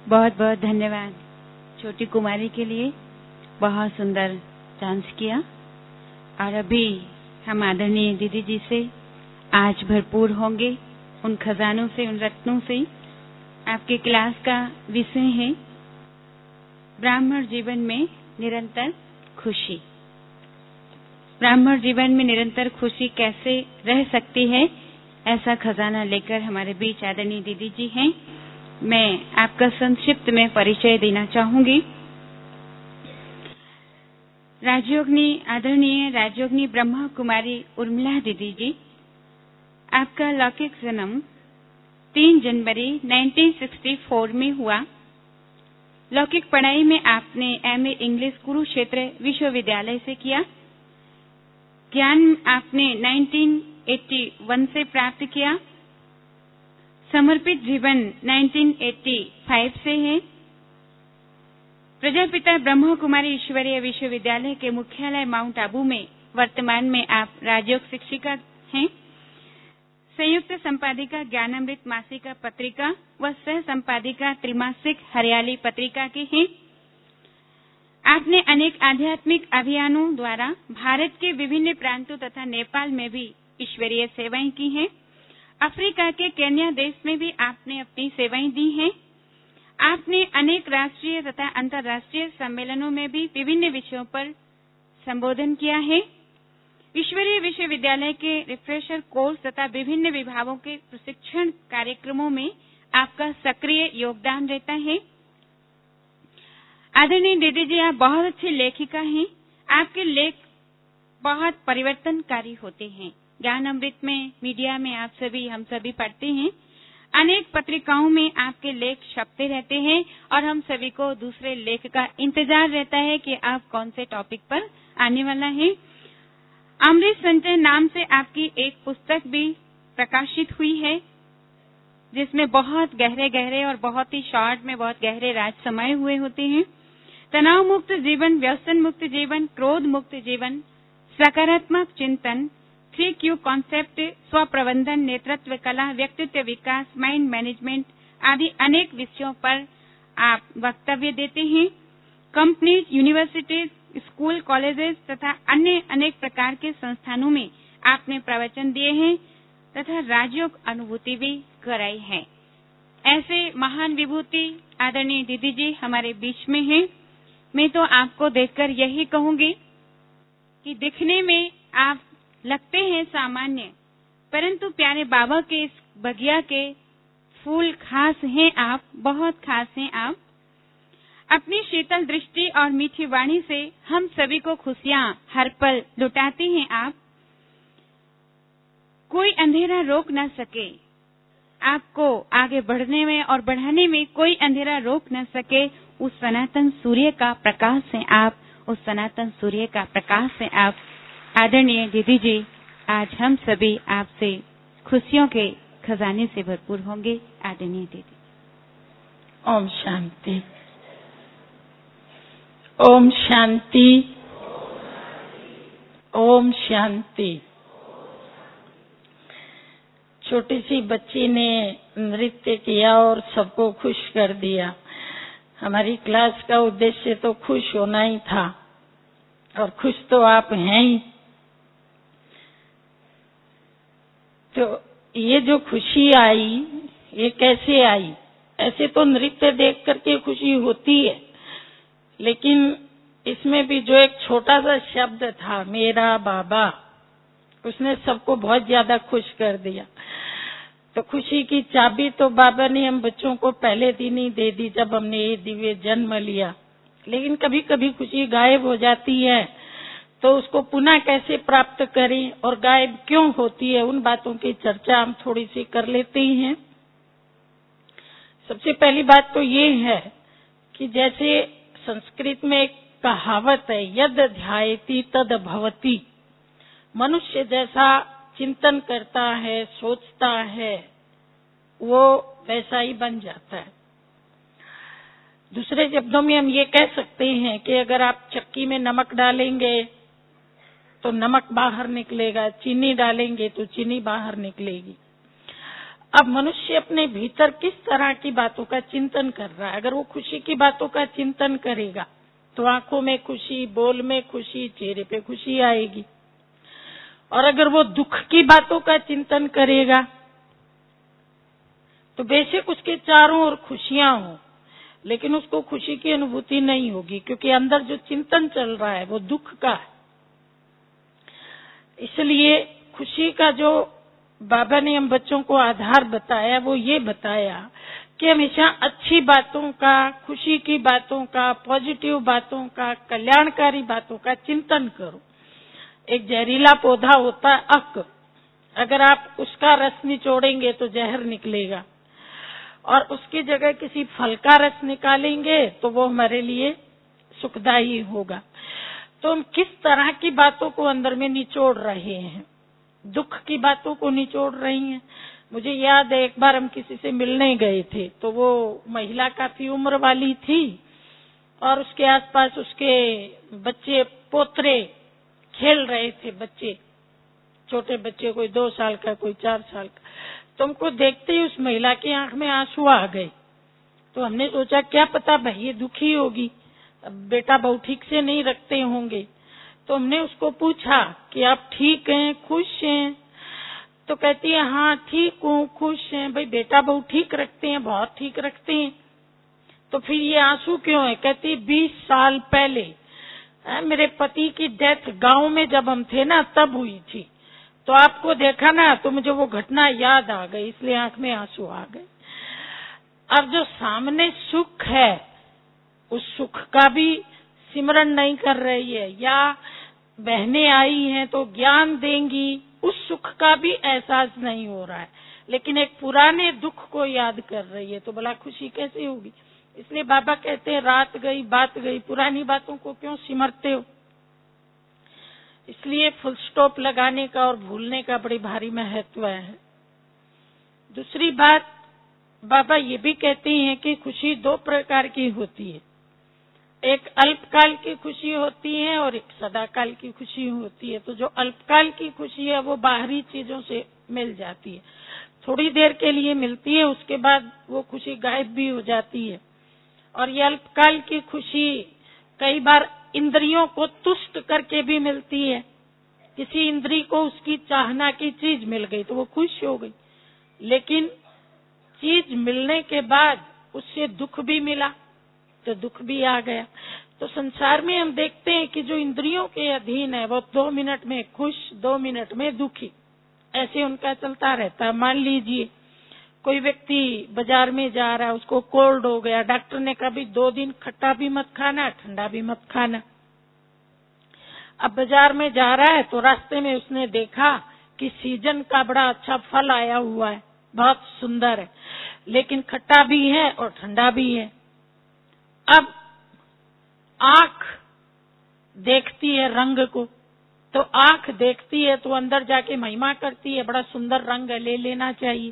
बहुत बहुत धन्यवाद छोटी कुमारी के लिए। बहुत सुंदर डांस किया। और अभी हम आदरणीय दीदी जी से आज भरपूर होंगे उन खजानों से, उन रत्नों से। आपके क्लास का विषय है ब्राह्मण जीवन में निरंतर खुशी। ब्राह्मण जीवन में निरंतर खुशी कैसे रह सकती है, ऐसा खजाना लेकर हमारे बीच आदरणीय दीदी जी हैं। मैं आपका संक्षिप्त में परिचय देना चाहूंगी। राजयोगिनी, आदरणीय राजयोगिनी ब्रह्मा कुमारी उर्मिला दीदी जी, आपका लौकिक जन्म 3 जनवरी 1964 में हुआ। लौकिक पढ़ाई में आपने एमए इंग्लिश कुरुक्षेत्र विश्वविद्यालय से किया। ज्ञान आपने 1981 से प्राप्त किया। समर्पित जीवन 1985 से है। प्रजापिता ब्रह्मा कुमारी ईश्वरीय विश्वविद्यालय के मुख्यालय माउंट आबू में वर्तमान में आप राजयोग शिक्षिका हैं। संयुक्त संपादिका ज्ञानामृत मासिका पत्रिका व सह संपादिका त्रिमासिक हरियाली पत्रिका के हैं। आपने अनेक आध्यात्मिक अभियानों द्वारा भारत के विभिन्न प्रांतों तथा नेपाल में भी ईश्वरीय सेवाएं की हैं। अफ्रीका के केन्या देश में भी आपने अपनी सेवाएं दी हैं। आपने अनेक राष्ट्रीय तथा अंतर्राष्ट्रीय सम्मेलनों में भी विभिन्न विषयों पर संबोधन किया है। ईश्वरीय विश्वविद्यालय के रिफ्रेशर कोर्स तथा विभिन्न विभागों के प्रशिक्षण कार्यक्रमों में आपका सक्रिय योगदान रहता है। आदरणीय दीदी जी, आप बहुत अच्छी लेखिका हैं। आपके लेख बहुत परिवर्तनकारी होते हैं। ज्ञान अमृत में, मीडिया में हम सभी पढ़ते हैं। अनेक पत्रिकाओं में आपके लेख छपते रहते हैं और हम सभी को दूसरे लेख का इंतजार रहता है कि आप कौन से टॉपिक पर आने वाला है। अमृत संचय नाम से आपकी एक पुस्तक भी प्रकाशित हुई है, जिसमें बहुत गहरे गहरे और बहुत ही शॉर्ट में बहुत गहरे राज समाये हुए होते हैं। तनाव मुक्त जीवन, व्यसन मुक्त जीवन, क्रोध मुक्त जीवन, सकारात्मक चिंतन, 3Q कॉन्सेप्ट, स्व प्रबंधन, नेतृत्व कला, व्यक्तित्व विकास, माइंड मैनेजमेंट आदि अनेक विषयों पर आप वक्तव्य देते हैं। कंपनीज, यूनिवर्सिटीज, स्कूल, कॉलेजेस तथा अन्य अनेक प्रकार के संस्थानों में आपने प्रवचन दिए हैं तथा राजयोग अनुभूति भी कराई है। ऐसे महान विभूति आदरणीय दीदी जी हमारे बीच में हैं। मैं तो आपको देखकर यही कहूंगी कि दिखने में आप लगते हैं सामान्य, परंतु प्यारे बाबा के इस बगिया के फूल खास हैं आप, बहुत खास हैं आप। अपनी शीतल दृष्टि और मीठी वाणी से हम सभी को खुशियां हर पल लुटाते हैं आप। कोई अंधेरा रोक न सके आपको आगे बढ़ने में और बढ़ाने में, कोई अंधेरा रोक न सके। उस सनातन सूर्य का प्रकाश से आप, उस सनातन सूर्य का प्रकाश से आप। आदरणीय दीदी जी, आज हम सभी आपसे खुशियों के खजाने से भरपूर होंगे। आदरणीय दीदी। ओम शांति, ओम शांति, ओम शांति। छोटी सी बच्ची ने नृत्य किया और सबको खुश कर दिया। हमारी क्लास का उद्देश्य तो खुश होना ही था और खुश तो आप हैं ही। तो ये जो खुशी आई, ये कैसे आई? ऐसे तो नृत्य देख करके खुशी होती है, लेकिन इसमें भी जो एक छोटा सा शब्द था, मेरा बाबा, उसने सबको बहुत ज्यादा खुश कर दिया। तो खुशी की चाबी तो बाबा ने हम बच्चों को पहले दिन ही दे दी जब हमने ये दिव्य जन्म लिया। लेकिन कभी कभी खुशी गायब हो जाती है, तो उसको पुनः कैसे प्राप्त करें और गायब क्यों होती है, उन बातों की चर्चा हम थोड़ी सी कर लेते हैं। सबसे पहली बात तो ये है कि जैसे संस्कृत में एक कहावत है, यद ध्यायति तद भवति। मनुष्य जैसा चिंतन करता है, सोचता है, वो वैसा ही बन जाता है। दूसरे शब्दों में हम ये कह सकते हैं कि अगर आप चक्की में नमक डालेंगे तो नमक बाहर निकलेगा, चीनी डालेंगे तो चीनी बाहर निकलेगी। अब मनुष्य अपने भीतर किस तरह की बातों का चिंतन कर रहा है। अगर वो खुशी की बातों का चिंतन करेगा तो आंखों में खुशी, बोल में खुशी, चेहरे पे खुशी आएगी। और अगर वो दुख की बातों का चिंतन करेगा तो बेशक उसके चारों ओर खुशियां हों, लेकिन उसको खुशी की अनुभूति नहीं होगी, क्योंकि अंदर जो चिंतन चल रहा है वो दुख का है। इसलिए खुशी का जो बाबा ने हम बच्चों को आधार बताया वो ये बताया कि हमेशा अच्छी बातों का, खुशी की बातों का, पॉजिटिव बातों का, कल्याणकारी बातों का चिंतन करो। एक जहरीला पौधा होता है अक, अगर आप उसका रस निचोड़ेंगे तो जहर निकलेगा, और उसकी जगह किसी फल का रस निकालेंगे तो वो हमारे लिए सुखदायी होगा। तो हम किस तरह की बातों को अंदर में निचोड़ रहे हैं? दुख की बातों को निचोड़ रही हैं। मुझे याद है एक बार हम किसी से मिलने गए थे, तो वो महिला काफी उम्र वाली थी और उसके आसपास उसके बच्चे पोतरे खेल रहे थे। बच्चे, छोटे बच्चे, कोई 2 साल का, कोई 4 साल का। तुमको देखते ही उस महिला की आंख में आंसू आ गए। तो हमने सोचा क्या पता भाई ये दुखी होगी, बेटा बहु ठीक से नहीं रखते होंगे। तो हमने उसको पूछा कि आप ठीक हैं, खुश हैं? तो कहती है हाँ ठीक हूँ, खुश हैं। भाई बेटा बहु ठीक रखते हैं? बहुत ठीक रखते हैं। तो फिर ये आंसू क्यों है? कहती 20 साल पहले मेरे पति की डेथ गांव में जब हम थे ना तब हुई थी, तो आपको देखा ना तो मुझे वो घटना याद आ गई, इसलिए आंख में आंसू आ गए। अब जो सामने सुख है उस सुख का भी सिमरन नहीं कर रही है, या बहनें आई हैं तो ज्ञान देंगी, उस सुख का भी एहसास नहीं हो रहा है, लेकिन एक पुराने दुख को याद कर रही है, तो भला खुशी कैसे होगी? इसलिए बाबा कहते हैं रात गई बात गई, पुरानी बातों को क्यों सिमरते हो? इसलिए फुल स्टॉप लगाने का और भूलने का बड़ी भारी महत्व है। दूसरी बात, बाबा ये भी कहते हैं कि खुशी 2 प्रकार की होती है। एक अल्पकाल की खुशी होती है और एक सदाकाल की खुशी होती है। तो जो अल्पकाल की खुशी है वो बाहरी चीजों से मिल जाती है, थोड़ी देर के लिए मिलती है, उसके बाद वो खुशी गायब भी हो जाती है। और ये अल्पकाल की खुशी कई बार इंद्रियों को तुष्ट करके भी मिलती है। किसी इंद्री को उसकी चाहना की चीज मिल गई तो वो खुश हो गई, लेकिन चीज मिलने के बाद उससे दुख भी मिला तो दुख भी आ गया। तो संसार में हम देखते हैं कि जो इंद्रियों के अधीन है वो 2 मिनट में खुश, 2 मिनट में दुखी, ऐसे उनका चलता रहता है। मान लीजिए कोई व्यक्ति बाजार में जा रहा है, उसको कोल्ड हो गया, डॉक्टर ने कहा 2 दिन खट्टा भी मत खाना, ठंडा भी मत खाना। अब बाजार में जा रहा है तो रास्ते में उसने देखा कि सीजन का बड़ा अच्छा फल आया हुआ है, बहुत सुंदर है, लेकिन खट्टा भी है और ठंडा भी है। अब आंख देखती है रंग को, तो आंख देखती है तो अंदर जाके महिमा करती है, बड़ा सुंदर रंग है, ले लेना चाहिए।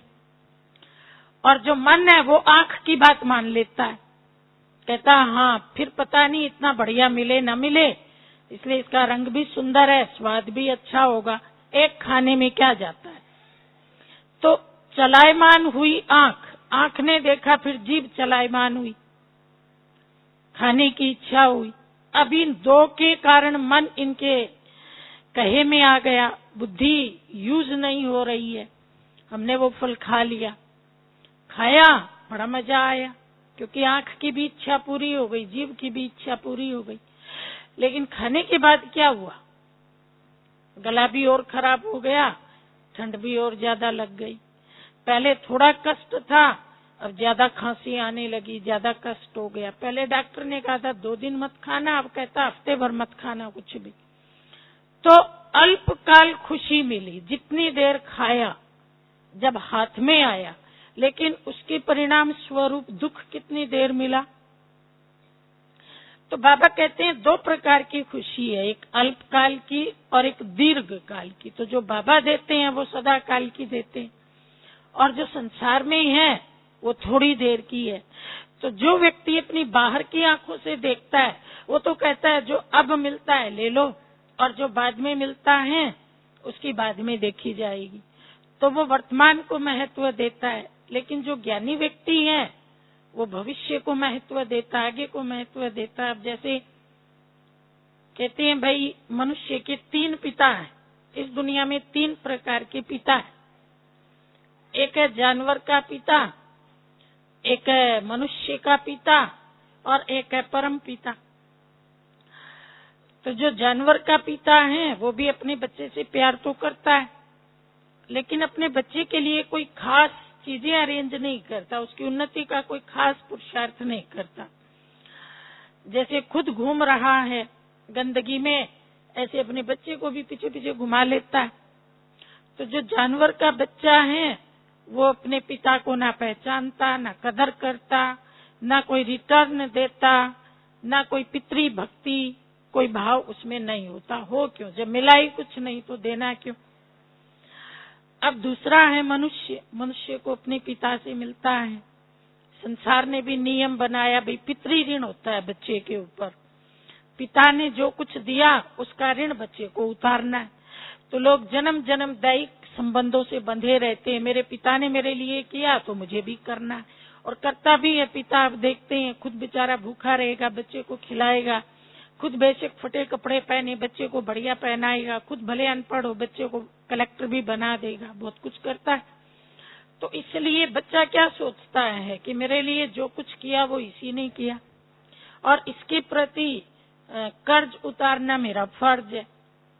और जो मन है वो आंख की बात मान लेता है, कहता हाँ फिर पता नहीं इतना बढ़िया मिले न मिले, इसलिए इसका रंग भी सुंदर है, स्वाद भी अच्छा होगा, एक खाने में क्या जाता है। तो चलायमान हुई आंख, आंख ने देखा, फिर जीभ चलायमान हुई, खाने की इच्छा हुई। अब इन 2 के कारण मन इनके कहे में आ गया, बुद्धि यूज नहीं हो रही है। हमने वो फल खा लिया, खाया, बड़ा मजा आया, क्योंकि आंख की भी इच्छा पूरी हो गई, जीभ की भी इच्छा पूरी हो गई। लेकिन खाने के बाद क्या हुआ? गला भी और खराब हो गया, ठंड भी और ज्यादा लग गई। पहले थोड़ा कष्ट था, अब ज्यादा खांसी आने लगी, ज्यादा कष्ट हो गया। पहले डॉक्टर ने कहा था 2 दिन मत खाना, अब कहता हफ्ते भर मत खाना कुछ भी। तो अल्पकाल खुशी मिली, जितनी देर खाया, जब हाथ में आया, लेकिन उसके परिणाम स्वरूप दुख कितनी देर मिला। तो बाबा कहते हैं 2 प्रकार की खुशी है, एक अल्पकाल की और एक दीर्घ काल की। तो जो बाबा देते हैं वो सदा काल की देते हैं, और जो संसार में है वो थोड़ी देर की है। तो जो व्यक्ति अपनी बाहर की आंखों से देखता है वो तो कहता है जो अब मिलता है ले लो, और जो बाद में मिलता है उसकी बाद में देखी जाएगी। तो वो वर्तमान को महत्व देता है, लेकिन जो ज्ञानी व्यक्ति है वो भविष्य को महत्व देता है, आगे को महत्व देता है। अब जैसे कहते हैं भाई मनुष्य के 3 पिता हैं, इस दुनिया में 3 प्रकार के पिता हैं। एक है जानवर का पिता, एक है मनुष्य का पिता और एक है परम पिता। तो जो जानवर का पिता है वो भी अपने बच्चे से प्यार तो करता है, लेकिन अपने बच्चे के लिए कोई खास चीजें अरेंज नहीं करता, उसकी उन्नति का कोई खास पुरुषार्थ नहीं करता। जैसे खुद घूम रहा है गंदगी में, ऐसे अपने बच्चे को भी पीछे पीछे घुमा लेता है। तो जो जानवर का बच्चा है वो अपने पिता को ना पहचानता, ना कदर करता, ना कोई रिटर्न देता, ना कोई पितृ भक्ति, कोई भाव उसमें नहीं होता। हो क्यों? जब मिला ही कुछ नहीं तो देना क्यों? अब दूसरा है मनुष्य। मनुष्य को अपने पिता से मिलता है। संसार ने भी नियम बनाया, भाई पितृ ऋण होता है बच्चे के ऊपर। पिता ने जो कुछ दिया उसका ऋण बच्चे को उतारना है। तो लोग जन्म जन्म दैहिक संबंधों से बंधे रहते हैं। मेरे पिता ने मेरे लिए किया तो मुझे भी करना है, और करता भी है पिता। आप देखते हैं खुद बेचारा भूखा रहेगा, बच्चे को खिलाएगा, खुद बेशक फटे कपड़े पहने बच्चे को बढ़िया पहनाएगा, खुद भले अनपढ़ हो बच्चे को कलेक्टर भी बना देगा, बहुत कुछ करता है। तो इसलिए बच्चा क्या सोचता है कि मेरे लिए जो कुछ किया वो इसी ने किया, और इसके प्रति कर्ज उतारना मेरा फर्ज है।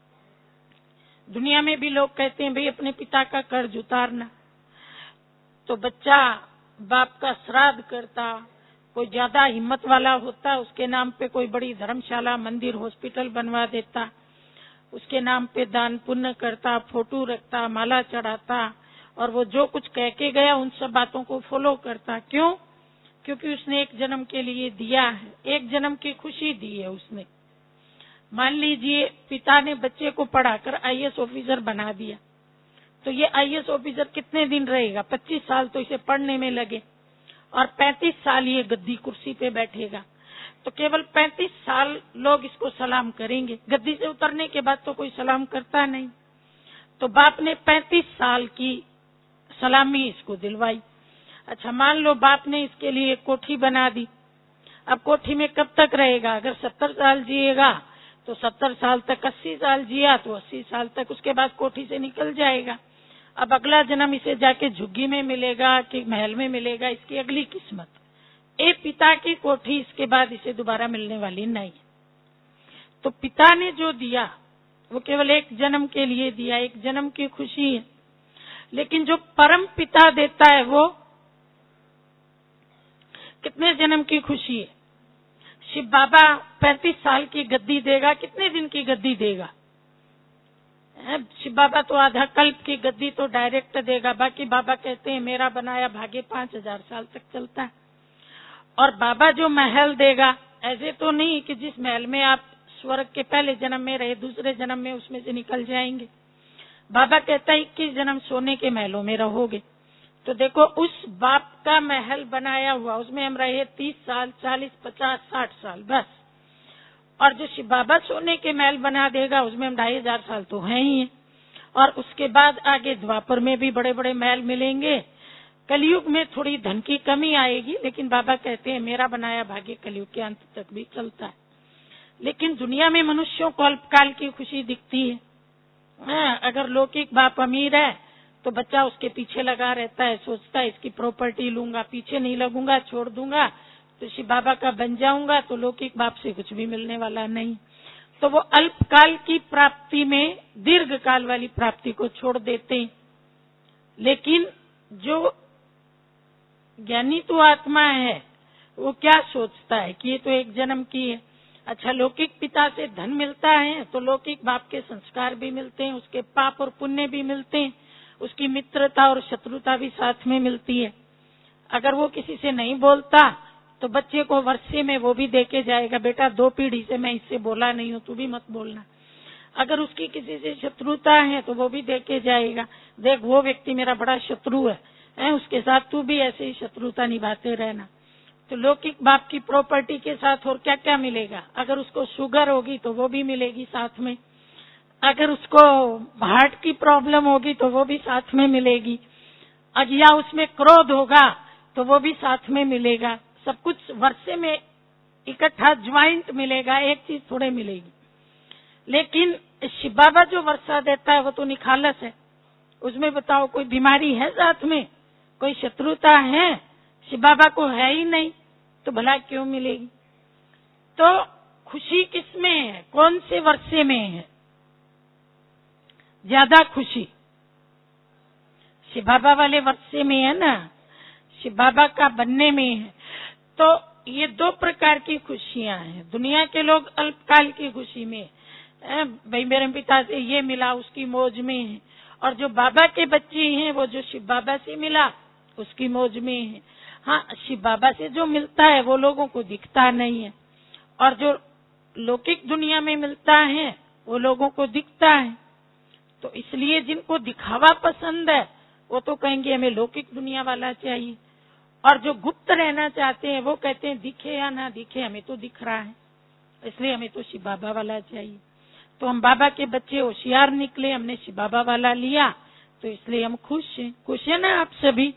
दुनिया में भी लोग कहते हैं भाई अपने पिता का कर्ज उतारना। तो बच्चा बाप का श्राद्ध करता, कोई ज्यादा हिम्मत वाला होता उसके नाम पे कोई बड़ी धर्मशाला, मंदिर, हॉस्पिटल बनवा देता, उसके नाम पे दान पुण्य करता, फोटो रखता, माला चढ़ाता, और वो जो कुछ कह के गया उन सब बातों को फॉलो करता। क्यों? क्योंकि उसने एक जन्म के लिए दिया है, एक जन्म की खुशी दी है उसने। मान लीजिए पिता ने बच्चे को पढ़ाकर आईएएस ऑफिसर बना दिया, तो ये आईएएस ऑफिसर कितने दिन रहेगा? 25 साल तो इसे पढ़ने में लगे, और 35 साल ये गद्दी कुर्सी पे बैठेगा। तो केवल 35 साल लोग इसको सलाम करेंगे, गद्दी से उतरने के बाद तो कोई सलाम करता नहीं। तो बाप ने 35 साल की सलामी इसको दिलवाई। अच्छा, मान लो बाप ने इसके लिए एक कोठी बना दी। अब कोठी में कब तक रहेगा? अगर 70 साल जिएगा तो 70 साल तक, 80 साल जिया तो 80 साल तक, उसके बाद कोठी से निकल जाएगा। अब अगला जन्म इसे जाके झुग्गी में मिलेगा कि महल में मिलेगा, इसकी अगली किस्मत। एक पिता की कोठी इसके बाद इसे दोबारा मिलने वाली नहीं। तो पिता ने जो दिया वो केवल एक जन्म के लिए दिया, एक जन्म की खुशी है। लेकिन जो परम पिता देता है वो कितने जन्म की खुशी है? शिव बाबा 35 साल की गद्दी देगा, कितने दिन की गद्दी देगा? शिव बाबा तो आधा कल्प की गद्दी तो डायरेक्ट देगा। बाकी बाबा कहते हैं मेरा बनाया भाग्य 5000 साल तक चलता है। और बाबा जो महल देगा, ऐसे तो नहीं कि जिस महल में आप स्वर्ग के पहले जन्म में रहे दूसरे जन्म में उसमें से निकल जाएंगे। बाबा कहता है 21 जन्म सोने के महलों में रहोगे। तो देखो उस बाप का महल बनाया हुआ, उसमें हम रहे 30 साल, 40, 50, 60 साल बस। और जो शिव बाबा सोने के महल बना देगा उसमें हम 2500 साल तो हैं ही हैं। और उसके बाद आगे द्वापर में भी बड़े बड़े महल मिलेंगे। कलयुग में थोड़ी धन की कमी आएगी, लेकिन बाबा कहते हैं मेरा बनाया भाग्य कलयुग के अंत तक भी चलता है। लेकिन दुनिया में मनुष्यों को अल्पकाल की खुशी दिखती है। अगर लौकिक बाप अमीर है तो बच्चा उसके पीछे लगा रहता है, सोचता है इसकी प्रॉपर्टी लूंगा, पीछे नहीं लगूंगा, छोड़ दूंगा तो शिव बाबा का बन जाऊंगा। तो लौकिक बाप से कुछ भी मिलने वाला नहीं। तो वो अल्पकाल की प्राप्ति में दीर्घ काल वाली प्राप्ति को छोड़ देते हैं। लेकिन जो ज्ञानी तो आत्मा है वो क्या सोचता है कि ये तो एक जन्म की है। अच्छा, लौकिक पिता से धन मिलता है तो लौकिक बाप के संस्कार भी मिलते हैं, उसके पाप और पुण्य भी मिलते हैं, उसकी मित्रता और शत्रुता भी साथ में मिलती है। अगर वो किसी से नहीं बोलता तो बच्चे को वर्षे में वो भी देके जाएगा, बेटा 2 पीढ़ी से मैं इससे बोला नहीं हूँ, तू भी मत बोलना। अगर उसकी किसी से शत्रुता है तो वो भी देके जाएगा, देख वो व्यक्ति मेरा बड़ा शत्रु है, उसके साथ तू भी ऐसे ही शत्रुता निभाते रहना। तो लौकिक बाप की प्रॉपर्टी के साथ और क्या क्या मिलेगा? अगर उसको शुगर होगी तो वो भी मिलेगी साथ में। अगर उसको हार्ट की प्रॉब्लम होगी तो वो भी साथ में मिलेगी, या उसमें क्रोध होगा तो वो भी साथ में मिलेगा। सब कुछ वर्षे में इकट्ठा ज्वाइंट मिलेगा, एक चीज थोड़े मिलेगी। लेकिन शिव बाबा जो वर्षा देता है वो तो निखालस है। उसमें बताओ कोई बीमारी है साथ में, कोई शत्रुता है? शिव बाबा को है ही नहीं, तो भला क्यों मिलेगी? तो खुशी किसमें है? कौन से वर्षे में है ज्यादा खुशी? शिव बाबा वाले वर्षे में है ना, शिव बाबा का बनने में है। तो ये दो प्रकार की खुशियां हैं। दुनिया के लोग अल्पकाल की खुशी में, भाई मेरे पिता से ये मिला उसकी मौज में है, और जो बाबा के बच्चे हैं वो जो शिव बाबा से मिला उसकी मौज में है। हाँ, शिव बाबा से जो मिलता है वो लोगों को दिखता नहीं है, और जो लौकिक दुनिया में मिलता है वो लोगों को दिखता है। तो इसलिए जिनको दिखावा पसंद है वो तो कहेंगे हमें लौकिक दुनिया वाला चाहिए, और जो गुप्त रहना चाहते हैं वो कहते हैं दिखे या ना दिखे हमें तो दिख रहा है, इसलिए हमें तो शिव बाबा वाला चाहिए। तो हम बाबा के बच्चे होशियार निकले, हमने शिव बाबा वाला लिया, तो इसलिए हम खुश हैं। खुश है ना आप सभी?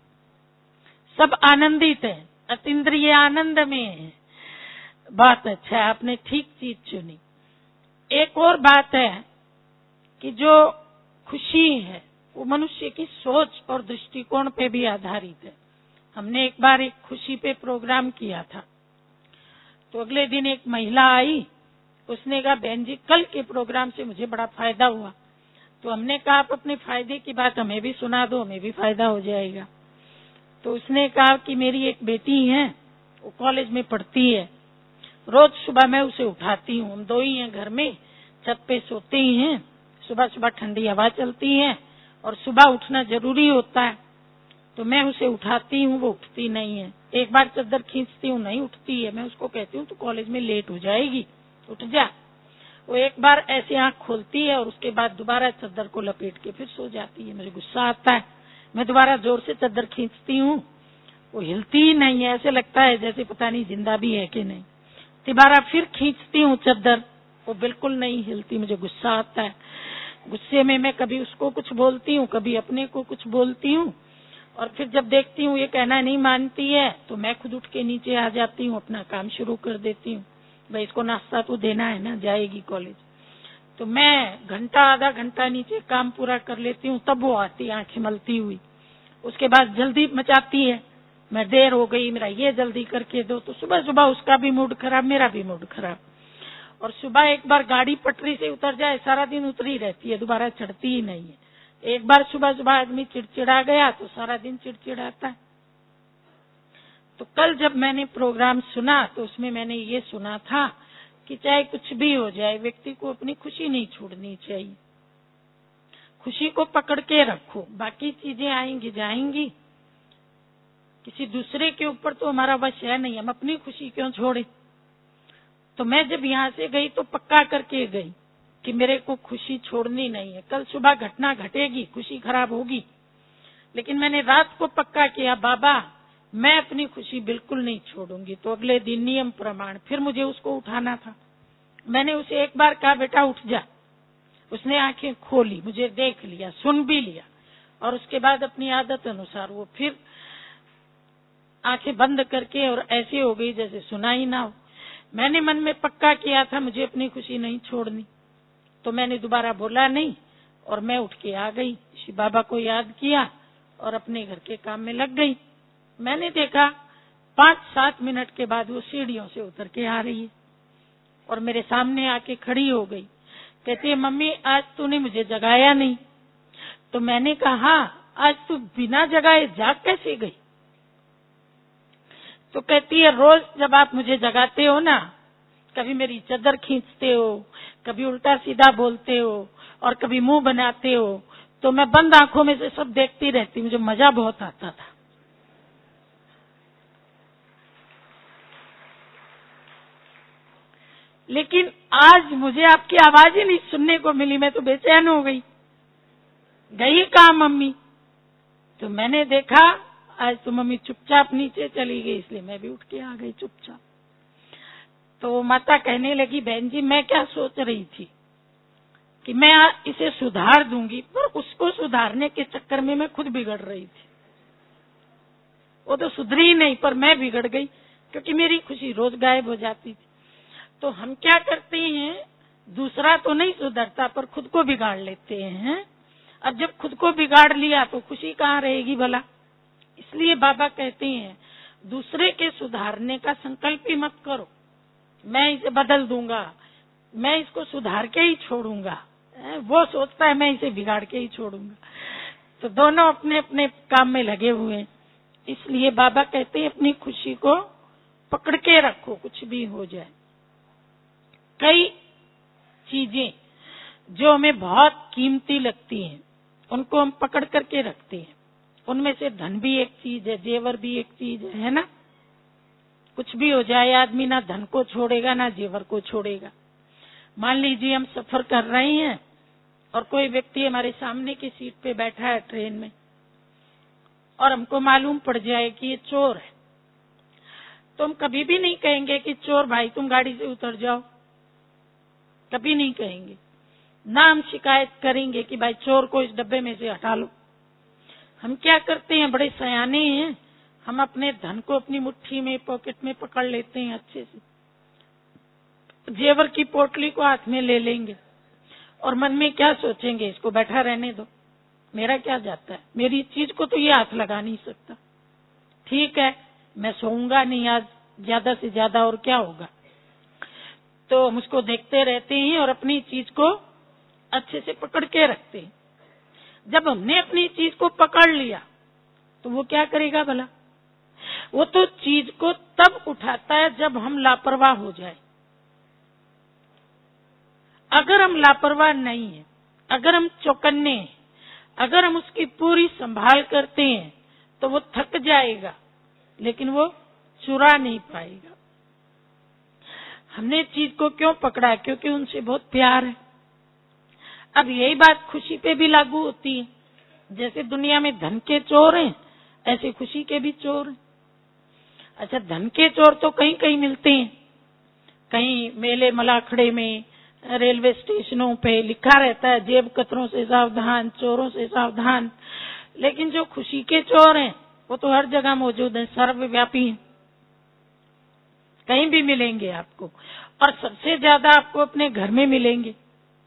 सब आनंदित है, अतीन्द्रिय आनंद में है। बहुत अच्छा, आपने ठीक चीज चुनी। एक और बात है कि जो खुशी है वो मनुष्य की सोच और दृष्टिकोण पे भी आधारित है। हमने एक बार एक खुशी पे प्रोग्राम किया था, तो अगले दिन एक महिला आई, उसने कहा बहन जी कल के प्रोग्राम से मुझे बड़ा फायदा हुआ। तो हमने कहा आप अपने फायदे की बात हमें भी सुना दो, हमें भी फायदा हो जाएगा। तो उसने कहा कि मेरी एक बेटी है, वो कॉलेज में पढ़ती है, रोज सुबह मैं उसे उठाती हूँ, हम दो ही हैं घर में, छत पे सोते ही हैं, सुबह सुबह ठंडी हवा चलती है और सुबह उठना जरूरी होता है, तो मैं उसे उठाती हूँ, वो उठती नहीं है। एक बार चादर खींचती हूँ, नहीं उठती है, मैं उसको कहती हूँ तो कॉलेज में लेट हो जाएगी, उठ जा। वो एक बार ऐसे आंख खोलती है और उसके बाद दोबारा चादर को लपेट के फिर सो जाती है। मुझे गुस्सा आता है, मैं दोबारा जोर से चादर खींचती हूँ, वो हिलती ही नहीं है, ऐसे लगता है जैसे पता नहीं जिंदा भी है कि नहीं। दोबारा फिर खींचती हूँ चादर, वो बिल्कुल नहीं हिलती, मुझे गुस्सा आता है। गुस्से में मैं कभी उसको कुछ बोलती हूँ, कभी अपने को कुछ बोलती हूँ, और फिर जब देखती हूँ ये कहना नहीं मानती है तो मैं खुद उठ के नीचे आ जाती हूँ, अपना काम शुरू कर देती हूँ। भाई इसको नाश्ता तो देना है ना, जाएगी कॉलेज। तो मैं घंटा आधा घंटा नीचे काम पूरा कर लेती हूँ, तब वो आती आंखें मलती हुई। उसके बाद जल्दी मचाती है, मैं देर हो गई, मेरा ये जल्दी करके दो। तो सुबह सुबह उसका भी मूड खराब, मेरा भी मूड खराब। और सुबह एक बार गाड़ी पटरी से उतर जाए, सारा दिन उतरी रहती है, दोबारा चढ़ती ही नहीं है। एक बार सुबह सुबह आदमी चिड़चिड़ा गया तो सारा दिन चिड़चिड़ाता है। तो कल जब मैंने प्रोग्राम सुना तो उसमें मैंने ये सुना था कि चाहे कुछ भी हो जाए, व्यक्ति को अपनी खुशी नहीं छोड़नी चाहिए। खुशी को पकड़ के रखो, बाकी चीजें आएंगी जाएंगी, किसी दूसरे के ऊपर तो हमारा वश है नहीं, हम अपनी खुशी क्यों छोड़े। तो मैं जब यहाँ से गई तो पक्का करके गई कि मेरे को खुशी छोड़नी नहीं है। कल सुबह घटना घटेगी, खुशी खराब होगी, लेकिन मैंने रात को पक्का किया बाबा मैं अपनी खुशी बिल्कुल नहीं छोड़ूंगी। तो अगले दिन नियम प्रमाण फिर मुझे उसको उठाना था। मैंने उसे एक बार कहा बेटा उठ जा, उसने आंखें खोली, मुझे देख लिया, सुन भी लिया, और उसके बाद अपनी आदत अनुसार वो फिर आंखें बंद करके और ऐसे हो गई जैसे सुना ही ना हो। मैंने मन में पक्का किया था मुझे अपनी खुशी नहीं छोड़नी, तो मैंने दोबारा बोला नहीं और मैं उठ के आ गई, शिव बाबा को याद किया और अपने घर के काम में लग गई। मैंने देखा 5-7 मिनट के बाद वो सीढ़ियों से उतर के आ रही है और मेरे सामने आके खड़ी हो गई। कहती है मम्मी आज तूने मुझे जगाया नहीं। तो मैंने कहा आज तू बिना जगाए जाग कैसे गई। तो कहती है रोज जब आप मुझे जगाते हो ना, कभी मेरी चादर खींचते हो, कभी उल्टा सीधा बोलते हो और कभी मुंह बनाते हो, तो मैं बंद आंखों में से सब देखती रहती, मुझे मजा बहुत आता था। लेकिन आज मुझे आपकी आवाज ही नहीं सुनने को मिली, मैं तो बेचैन हो गई। गई कहाँ मम्मी? तो मैंने देखा आज तो मम्मी चुपचाप नीचे चली गई, इसलिए मैं भी उठ के आ गई चुपचाप। तो माता कहने लगी बहन जी मैं क्या सोच रही थी, कि मैं इसे सुधार दूंगी, पर उसको सुधारने के चक्कर में मैं खुद बिगड़ रही थी। वो तो सुधरी नहीं, पर मैं बिगड़ गई, क्योंकि मेरी खुशी रोज गायब हो जाती थी। तो हम क्या करते हैं, दूसरा तो नहीं सुधरता, पर खुद को बिगाड़ लेते हैं। अब जब खुद को बिगाड़ लिया तो खुशी कहाँ रहेगी भला। इसलिए बाबा कहते हैं, दूसरे के सुधारने का संकल्प ही मत करो, मैं इसे बदल दूंगा, मैं इसको सुधार के ही छोड़ूंगा। वो सोचता है मैं इसे बिगाड़ के ही छोड़ूंगा। तो दोनों अपने अपने काम में लगे हुए हैं। इसलिए बाबा कहते हैं, अपनी खुशी को पकड़ के रखो, कुछ भी हो जाए। कई चीजें जो हमें बहुत कीमती लगती हैं, उनको हम पकड़ करके रखते हैं। उनमें से धन भी एक चीज है, जेवर भी एक चीज है ना। कुछ भी हो जाए, आदमी ना धन को छोड़ेगा ना जेवर को छोड़ेगा। मान लीजिए हम सफर कर रहे हैं और कोई व्यक्ति हमारे सामने की सीट पे बैठा है ट्रेन में, और हमको मालूम पड़ जाए कि ये चोर है, तो हम कभी भी नहीं कहेंगे कि चोर भाई तुम गाड़ी से उतर जाओ, कभी नहीं कहेंगे। ना हम शिकायत करेंगे कि भाई चोर को इस डब्बे में से हटा लो। हम क्या करते हैं, बड़े सयाने हैं, हम अपने धन को अपनी मुट्ठी में, पॉकेट में पकड़ लेते हैं अच्छे से, जेवर की पोटली को हाथ में ले लेंगे और मन में क्या सोचेंगे, इसको बैठा रहने दो, मेरा क्या जाता है, मेरी चीज को तो ये हाथ लगा नहीं सकता। ठीक है, मैं सोऊंगा नहीं आज, ज्यादा से ज्यादा और क्या होगा। तो हम उसको देखते रहते हैं और अपनी चीज को अच्छे से पकड़ के रखते हैं। जब हमने अपनी चीज को पकड़ लिया तो वो क्या करेगा भला, वो तो चीज को तब उठाता है जब हम लापरवाह हो जाए। अगर हम लापरवाह नहीं है, अगर हम चौकन्ने हैं, अगर हम उसकी पूरी संभाल करते हैं तो वो थक जाएगा, लेकिन वो चुरा नहीं पाएगा। हमने चीज को क्यों पकड़ा, क्योंकि उनसे बहुत प्यार है। अब यही बात खुशी पे भी लागू होती है। जैसे दुनिया में धन के चोर हैं, ऐसे खुशी के भी चोर हैं। अच्छा, धन के चोर तो कहीं कहीं मिलते हैं, कहीं मेले मलाखड़े में, रेलवे स्टेशनों पे लिखा रहता है जेब कतरों से सावधान, चोरों से सावधान। लेकिन जो खुशी के चोर हैं वो तो हर जगह मौजूद है, सर्वव्यापी हैं, कहीं भी मिलेंगे आपको, और सबसे ज्यादा आपको अपने घर में मिलेंगे।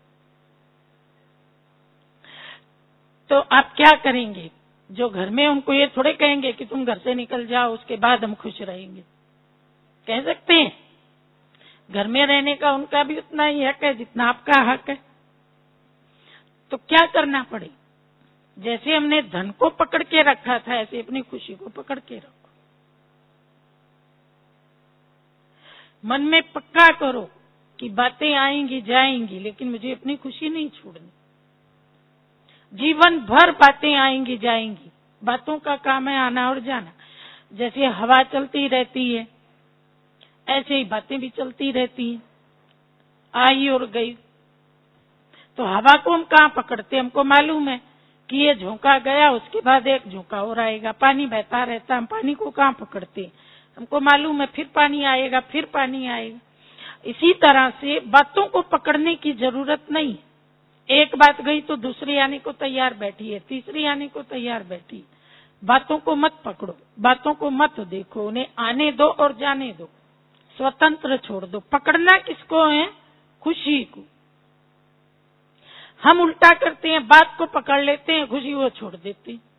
तो आप क्या करेंगे, जो घर में, उनको ये थोड़े कहेंगे कि तुम घर से निकल जाओ उसके बाद हम खुश रहेंगे। कह सकते हैं, घर में रहने का उनका भी उतना ही हक है जितना आपका हक है। तो क्या करना पड़े, जैसे हमने धन को पकड़ के रखा था, ऐसे अपनी खुशी को पकड़ के रखो। मन में पक्का करो कि बातें आएंगी जाएंगी, लेकिन मुझे अपनी खुशी नहीं छोड़नी। जीवन भर बातें आएंगी जाएंगी, बातों का काम है आना और जाना। जैसे हवा चलती रहती है, ऐसे ही बातें भी चलती रहती हैं, आई और गई। तो हवा को हम कहाँ पकड़ते, हमको मालूम है कि ये झोंका गया, उसके बाद एक झोंका और आएगा। पानी बहता रहता, हम पानी को कहाँ पकड़ते, हमको मालूम है फिर पानी आएगा, फिर पानी आएगा। इसी तरह से बातों को पकड़ने की जरूरत नहीं। एक बात गई तो दूसरी आने को तैयार बैठी है, तीसरी आने को तैयार बैठी है। बातों को मत पकड़ो, बातों को मत देखो, उन्हें आने दो और जाने दो, स्वतंत्र छोड़ दो। पकड़ना किसको है, खुशी को। हम उल्टा करते हैं, बात को पकड़ लेते हैं, खुशी वो छोड़ देते हैं।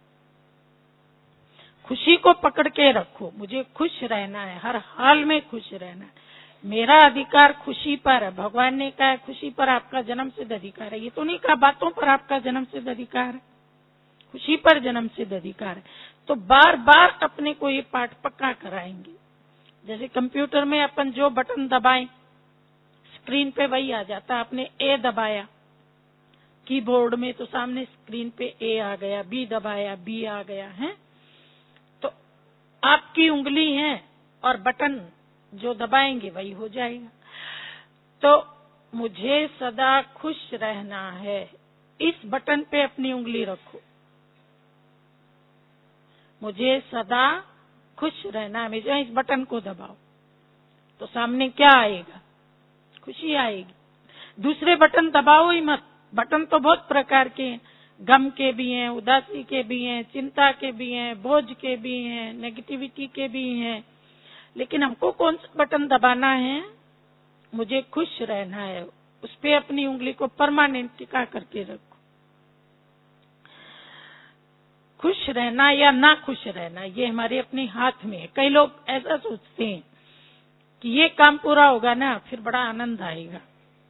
खुशी को पकड़ के रखो, मुझे खुश रहना है, हर हाल में खुश रहना है, मेरा अधिकार खुशी पर है। भगवान ने कहा खुशी पर आपका जन्म सिद्ध अधिकार है, ये तो नहीं कहा बातों पर आपका जन्म सिद्ध अधिकार है, खुशी पर जन्म सिद्ध अधिकार है। तो बार बार अपने को ये पाठ पक्का कराएंगे। जैसे कंप्यूटर में अपन जो बटन दबाएं, स्क्रीन पे वही आ जाता। आपने ए दबाया कीबोर्ड में तो सामने स्क्रीन पे ए आ गया, बी दबाया बी आ गया है। तो आपकी उंगली है और बटन जो दबाएंगे वही हो जाएगा। तो मुझे सदा खुश रहना है, इस बटन पे अपनी उंगली रखो। मुझे सदा खुश रहना है, हमेशा इस बटन को दबाओ, तो सामने क्या आएगा, खुशी आएगी। दूसरे बटन दबाओ ही मत, बटन तो बहुत प्रकार के हैं, गम के भी हैं, उदासी के भी हैं, चिंता के भी हैं, बोझ के भी हैं, नेगेटिविटी के भी हैं। लेकिन हमको कौन सा बटन दबाना है? मुझे खुश रहना है। उस पे अपनी उंगली को परमानेंट टिका करके रखो। खुश रहना या ना खुश रहना ये हमारे अपने हाथ में है। कई लोग ऐसा सोचते हैं कि ये काम पूरा होगा ना फिर बड़ा आनंद आएगा,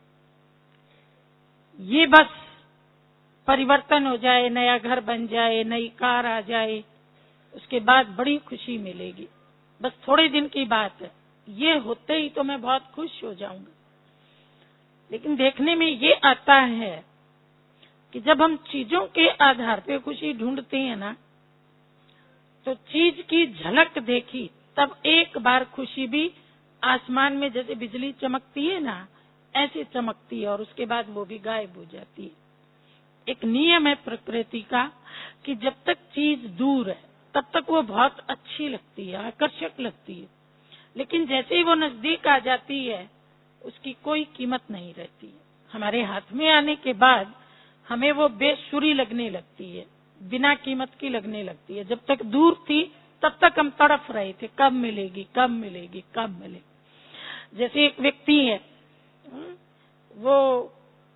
ये बस परिवर्तन हो जाए, नया घर बन जाए, नई कार आ जाए, उसके बाद बड़ी खुशी मिलेगी, बस थोड़े दिन की बात है, ये होते ही तो मैं बहुत खुश हो जाऊंगा। लेकिन देखने में ये आता है कि जब हम चीजों के आधार पे खुशी ढूंढते हैं ना, तो चीज की झलक देखी तब एक बार खुशी भी आसमान में जैसे बिजली चमकती है ना, ऐसे चमकती है और उसके बाद वो भी गायब हो जाती है। एक नियम है प्रकृति का कि जब तक चीज दूर है तब तक वो बहुत अच्छी लगती है, आकर्षक लगती है, लेकिन जैसे ही वो नजदीक आ जाती है उसकी कोई कीमत नहीं रहती है। हमारे हाथ में आने के बाद हमें वो बेसुरी लगने लगती है, बिना कीमत की लगने लगती है। जब तक दूर थी तब तक हम तड़फ रहे थे, कब मिलेगी, कब मिलेगी, कब मिलेगी। जैसे एक व्यक्ति है, वो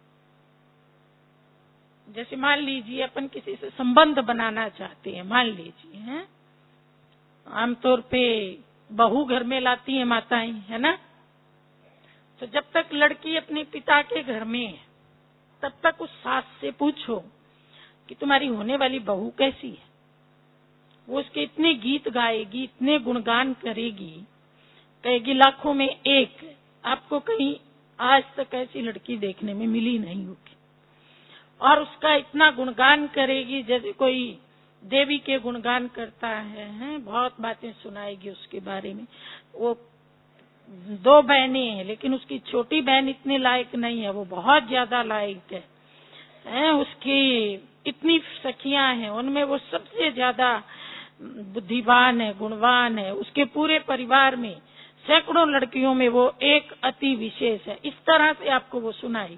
जैसे मान लीजिए अपन किसी से संबंध बनाना चाहते हैं, मान लीजिए हैं, आमतौर पे बहू घर में लाती है माताएं, है ना। तो जब तक लड़की अपने पिता के घर में है तब तक उस सास से पूछो कि तुम्हारी होने वाली बहू कैसी है। वो उसके इतने गीत गाएगी, इतने गुणगान करेगी, कहेगी लाखों में एक, आपको कहीं आज तक ऐसी लड़की देखने में मिली नहीं होगी। और उसका इतना गुणगान करेगी जैसे कोई देवी के गुणगान करता है, बहुत बातें सुनाएगी उसके बारे में। वो 2 बहनें हैं लेकिन उसकी छोटी बहन इतनी लायक नहीं है, वो बहुत ज्यादा लायक है। उसकी इतनी सखियां हैं, उनमें वो सबसे ज्यादा बुद्धिमान है, गुणवान है। उसके पूरे परिवार में सैकड़ों लड़कियों में वो एक अति विशेष है। इस तरह से आपको वो सुनाएगी।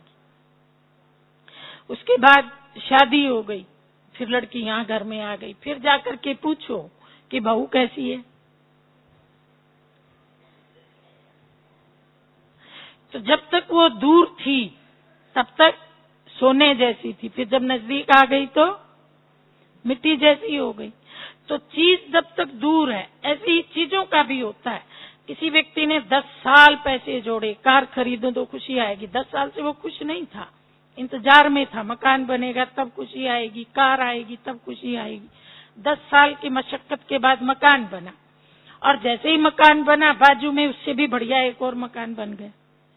उसके बाद शादी हो गई, फिर लड़की यहाँ घर में आ गई, फिर जाकर के पूछो कि बहू कैसी है। तो जब तक वो दूर थी तब तक सोने जैसी थी, फिर जब नजदीक आ गई तो मिट्टी जैसी हो गई। तो चीज जब तक दूर है, ऐसी ही चीजों का भी होता है। किसी व्यक्ति ने 10 साल पैसे जोड़े, कार खरीदो तो खुशी आएगी। 10 साल से वो खुश नहीं था, इंतजार में था, मकान बनेगा तब खुशी आएगी, कार आएगी तब खुशी आएगी। 10 साल की मशक्कत के बाद मकान बना, और जैसे ही मकान बना बाजू में उससे भी बढ़िया एक और मकान बन गया।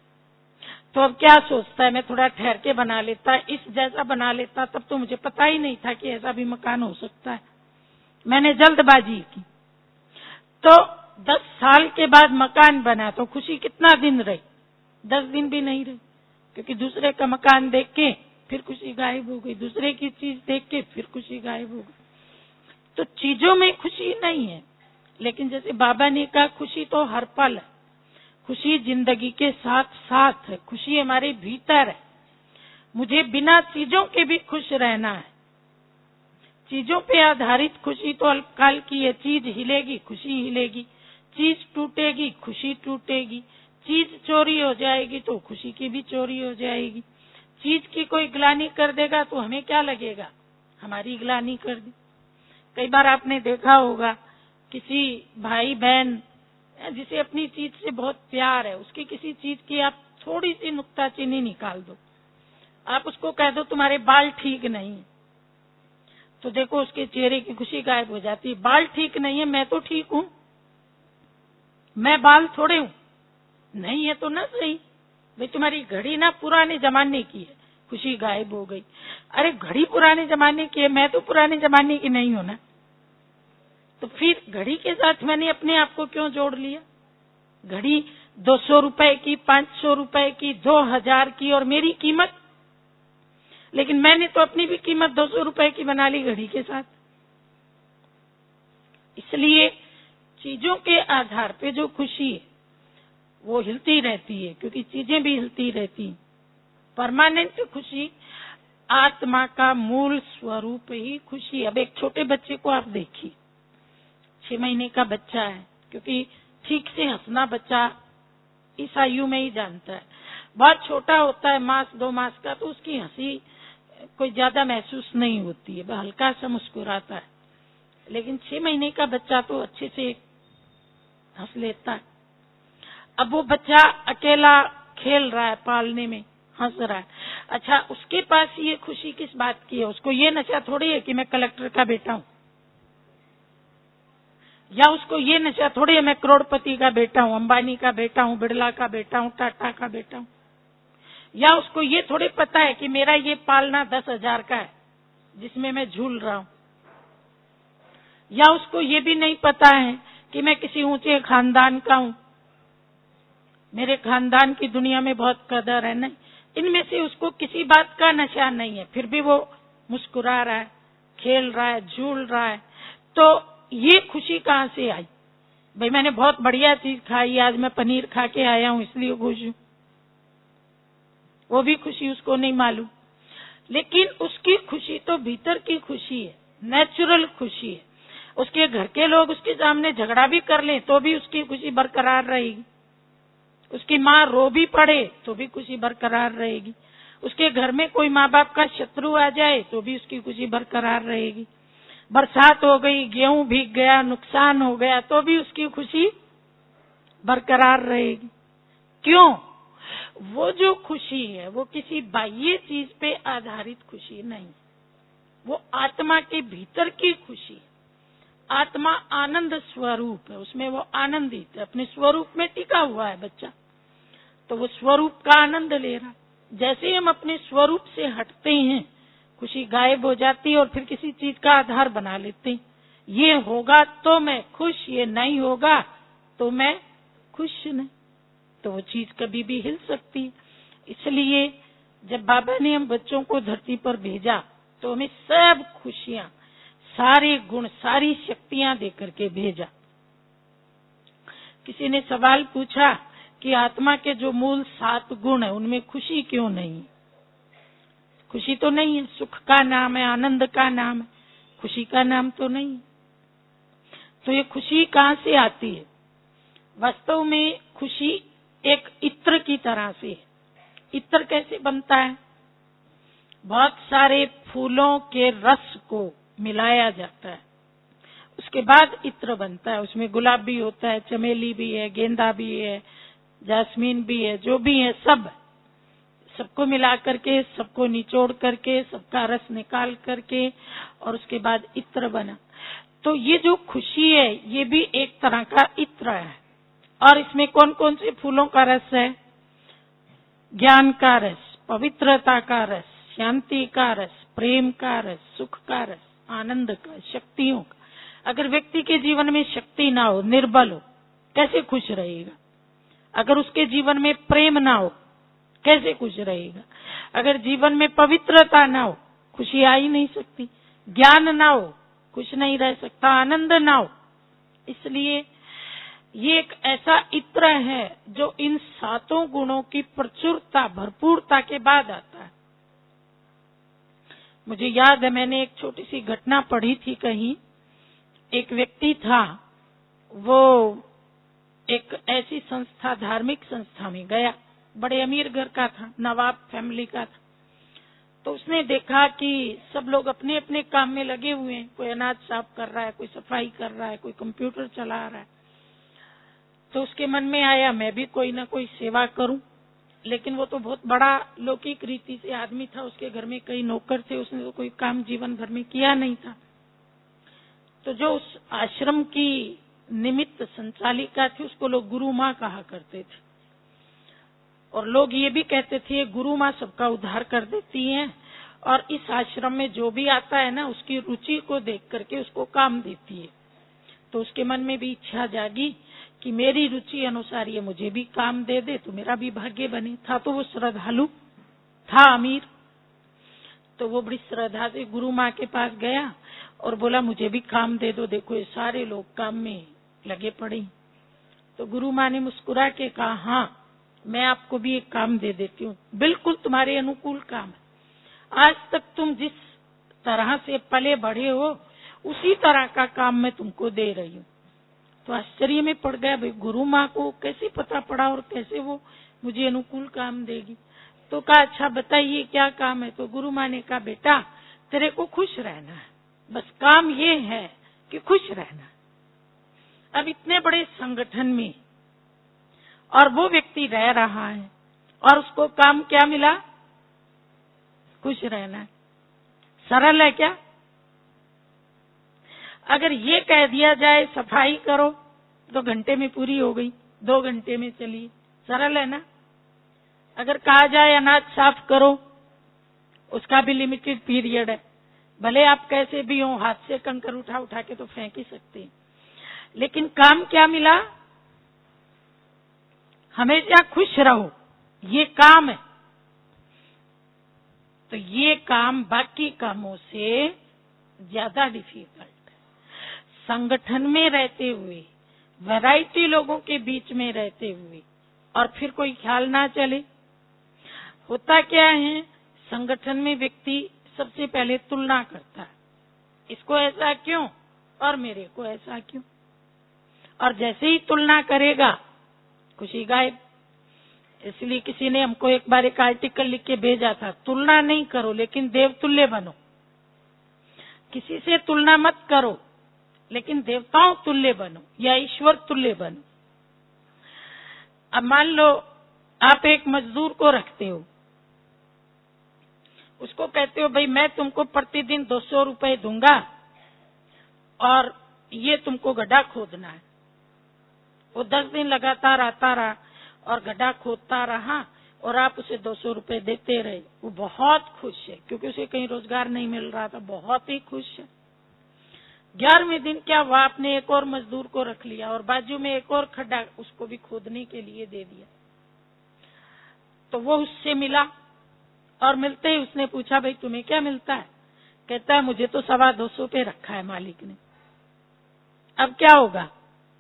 तो अब क्या सोचता है, मैं थोड़ा ठहर के बना लेता, इस जैसा बना लेता, तब तो मुझे पता ही नहीं था कि ऐसा भी मकान हो सकता है, मैंने जल्दबाजी की। तो 10 साल के बाद मकान बना तो खुशी कितना दिन रही? 10 दिन भी नहीं रही, क्योंकि दूसरे का मकान देख के फिर खुशी गायब हो गई, दूसरे की चीज देख के फिर खुशी गायब हो गई। तो चीजों में खुशी नहीं है, लेकिन जैसे बाबा ने कहा खुशी तो हर पल है, खुशी जिंदगी के साथ साथ है, खुशी हमारे भीतर है। मुझे बिना चीजों के भी खुश रहना है। चीजों पे आधारित खुशी तो अल्पकाल की है, चीज हिलेगी खुशी हिलेगी, चीज टूटेगी खुशी टूटेगी, चीज चोरी हो जाएगी तो खुशी की भी चोरी हो जाएगी। चीज की कोई ग्लानि कर देगा तो हमें क्या लगेगा, हमारी ग्लानि कर दी। कई बार आपने देखा होगा किसी भाई बहन जिसे अपनी चीज से बहुत प्यार है, उसकी किसी चीज की आप थोड़ी सी नुक्ताचीनी निकाल दो, आप उसको कह दो तुम्हारे बाल ठीक नहीं है, तो देखो उसके चेहरे की खुशी गायब हो जाती है। बाल ठीक नहीं है, मैं तो ठीक हूँ, मैं बाल थोड़े हूँ, नहीं है तो ना सही, भाई तुम्हारी घड़ी ना पुराने जमाने की है, खुशी गायब हो गई। अरे घड़ी पुराने जमाने की है, मैं तो पुराने जमाने की नहीं हूँ ना, तो फिर घड़ी के साथ मैंने अपने आप को क्यों जोड़ लिया? घड़ी 200 रुपए की, 500 रुपए की, 2000 की और मेरी कीमत, लेकिन मैंने तो अपनी भी कीमत 200 रुपए की बना ली घड़ी के साथ। इसलिए चीजों के आधार पे जो खुशी है वो हिलती रहती है, क्योंकि चीजें भी हिलती रहती हैं। परमानेंट खुशी आत्मा का मूल स्वरूप ही खुशी। अब एक छोटे बच्चे को आप देखिए, 6 महीने का बच्चा है, क्योंकि ठीक से हंसना बच्चा इस आयु में ही जानता है। बहुत छोटा होता है, मास 2 मास का, तो उसकी हंसी कोई ज्यादा महसूस नहीं होती है, वह हल्का सा मुस्कुराता है। लेकिन 6 महीने का बच्चा तो अच्छे से हंस लेता है। अब वो बच्चा अकेला खेल रहा है, पालने में हंस रहा है। अच्छा, उसके पास ये खुशी किस बात की है? उसको ये नशा थोड़ी है कि मैं कलेक्टर का बेटा हूँ, या उसको ये नशा थोड़ी है मैं करोड़पति का बेटा हूँ, अंबानी का बेटा हूँ, बिड़ला का बेटा हूँ, टाटा का बेटा हूँ। या उसको ये थोड़ी पता है कि मेरा ये पालना 10,000 का है जिसमें मैं झूल रहा हूँ। या उसको ये भी नहीं पता है कि मैं किसी ऊंचे खानदान का हूँ, मेरे खानदान की दुनिया में बहुत कदर है। नहीं, इनमें से उसको किसी बात का नशा नहीं है, फिर भी वो मुस्कुरा रहा है, खेल रहा है, झूल रहा है। तो ये खुशी कहाँ से आई? भाई मैंने बहुत बढ़िया चीज खाई, आज मैं पनीर खा के आया हूँ इसलिए खुश हूँ। वो भी खुशी उसको नहीं मालूम। लेकिन उसकी खुशी तो भीतर की खुशी है, नेचुरल खुशी है। उसके घर के लोग उसके सामने झगड़ा भी कर लें तो भी उसकी खुशी बरकरार रहेगी। उसकी माँ रो भी पड़े तो भी खुशी बरकरार रहेगी। उसके घर में कोई माँ बाप का शत्रु आ जाए तो भी उसकी खुशी बरकरार रहेगी। बरसात हो गई, गेहूं भीग गया, नुकसान हो गया, तो भी उसकी खुशी बरकरार रहेगी। क्यों? वो जो खुशी है वो किसी बाह्य चीज पे आधारित खुशी नहीं, वो आत्मा के भीतर की खुशी है। आत्मा आनंद स्वरूप है, उसमें वो आनंदित है, अपने स्वरूप में टिका हुआ है बच्चा, तो वो स्वरूप का आनंद ले रहा। जैसे ही हम अपने स्वरूप से हटते हैं, खुशी गायब हो जाती है और फिर किसी चीज का आधार बना लेते हैं। ये होगा तो मैं खुश, ये नहीं होगा तो मैं खुश नहीं। तो वो चीज कभी भी हिल सकती है। इसलिए जब बाबा ने हम बच्चों को धरती पर भेजा तो हमें सब खुशियां, सारे गुण, सारी शक्तियां देकर के भेजा। किसी ने सवाल पूछा कि आत्मा के जो मूल 7 गुण है उनमें खुशी क्यों नहीं? खुशी तो नहीं है, सुख का नाम है, आनंद का नाम है, खुशी का नाम तो नहीं। तो ये खुशी कहाँ से आती है? वास्तव में खुशी एक इत्र की तरह से है। इत्र कैसे बनता है? बहुत सारे फूलों के रस को मिलाया जाता है, उसके बाद इत्र बनता है। उसमें गुलाब भी होता है, चमेली भी है, गेंदा भी है, जास्मीन भी है, जो भी है सबको मिला करके, सबको निचोड़ करके, सबका रस निकाल करके और उसके बाद इत्र बना। तो ये जो खुशी है ये भी एक तरह का इत्र है। और इसमें कौन कौन से फूलों का रस है? ज्ञान का रस, पवित्रता का रस, शांति का रस, प्रेम का रस, सुख का रस, आनंद का, शक्तियों का। अगर व्यक्ति के जीवन में शक्ति ना हो, निर्बल हो, कैसे खुश रहेगा? अगर उसके जीवन में प्रेम ना हो, कैसे खुश रहेगा? अगर जीवन में पवित्रता ना हो, खुशी आ ही नहीं सकती। ज्ञान ना हो, खुश नहीं रह सकता। आनंद ना हो। इसलिए ये एक ऐसा इत्र है जो इन 7 गुणों की प्रचुरता, भरपूरता के बाद आता है। मुझे याद है, मैंने एक छोटी सी घटना पढ़ी थी कहीं। एक व्यक्ति था, वो एक ऐसी संस्था, धार्मिक संस्था में गया, बड़े अमीर घर का था, नवाब फैमिली का था। तो उसने देखा कि सब लोग अपने अपने काम में लगे हुए हैं, कोई अनाज साफ कर रहा है, कोई सफाई कर रहा है, कोई कंप्यूटर चला रहा है। तो उसके मन में आया मैं भी कोई ना कोई सेवा करूं। लेकिन वो तो बहुत बड़ा लौकिक रीति से आदमी था, उसके घर में कई नौकर थे, उसने तो कोई काम जीवन भर में किया नहीं था। तो जो उस आश्रम की निमित्त संचालिका थी उसको लोग गुरु माँ कहा करते थे, और लोग ये भी कहते थे गुरु माँ सबका उद्धार कर देती हैं, और इस आश्रम में जो भी आता है ना उसकी रुचि को देख करके उसको काम देती है। तो उसके मन में भी इच्छा जागी कि मेरी रुचि अनुसार ये मुझे भी काम दे दे तो मेरा भी भाग्य बने। था तो वो श्रद्धालु था, अमीर। तो वो बड़ी श्रद्धा से गुरु माँ के पास गया और बोला मुझे भी काम दे दो, देखो ये सारे लोग काम में लगे पड़े। तो गुरु माँ ने मुस्कुरा के कहा, हाँ मैं आपको भी एक काम दे देती हूँ, बिल्कुल तुम्हारे अनुकूल काम है। आज तक तुम जिस तरह से पले बढ़े हो उसी तरह का काम मैं तुमको दे रही हूँ। तो आश्चर्य में पड़ गया, भाई गुरु माँ को कैसे पता पड़ा और कैसे वो मुझे अनुकूल काम देगी। तो कहा अच्छा बताइए क्या काम है। तो गुरु माँ ने कहा बेटा तेरे को खुश रहना है, बस काम ये है कि खुश रहना। अब इतने बड़े संगठन में और वो व्यक्ति रह रहा है और उसको काम क्या मिला? खुश रहना। सरल है क्या? अगर ये कह दिया जाए सफाई करो तो घंटे में पूरी हो गई, 2 घंटे में चलिए, सरल है ना। अगर कहा जाए अनाज साफ करो उसका भी लिमिटेड पीरियड है, भले आप कैसे भी हो हाथ से कंकर उठा उठा के तो फेंक ही सकते हैं, लेकिन काम क्या मिला? हमेशा खुश रहो, ये काम है। तो ये काम बाकी कामों से ज्यादा डिफिकल्ट है। संगठन में रहते हुए, वैरायटी लोगों के बीच में रहते हुए और फिर कोई ख्याल ना चले। होता क्या है, संगठन में व्यक्ति सबसे पहले तुलना करता है, इसको ऐसा क्यों और मेरे को ऐसा क्यों। और जैसे ही तुलना करेगा खुशी गायब। इसलिए किसी ने हमको एक बार एक आर्टिकल लिख के भेजा था, तुलना नहीं करो लेकिन देवतुल्य बनो। किसी से तुलना मत करो लेकिन देवताओं तुल्य बनो या ईश्वर तुल्य बनो। अब मान लो आप एक मजदूर को रखते हो, उसको कहते हो भाई मैं तुमको प्रतिदिन 200 रुपए दूंगा और ये तुमको गड्ढा खोदना है। वो 10 दिन लगातार आता रहा और गड्ढा खोदता रहा और आप उसे 200 रुपए देते रहे। वो बहुत खुश है क्योंकि उसे कहीं रोजगार नहीं मिल रहा था, बहुत ही खुश है। 11वें दिन क्या हुआ, आपने एक और मजदूर को रख लिया और बाजू में एक और खड्डा उसको भी खोदने के लिए दे दिया। तो वो उससे मिला और मिलते ही उसने पूछा भाई तुम्हें क्या मिलता है? कहता है मुझे तो 225 पे रखा है मालिक ने। अब क्या होगा?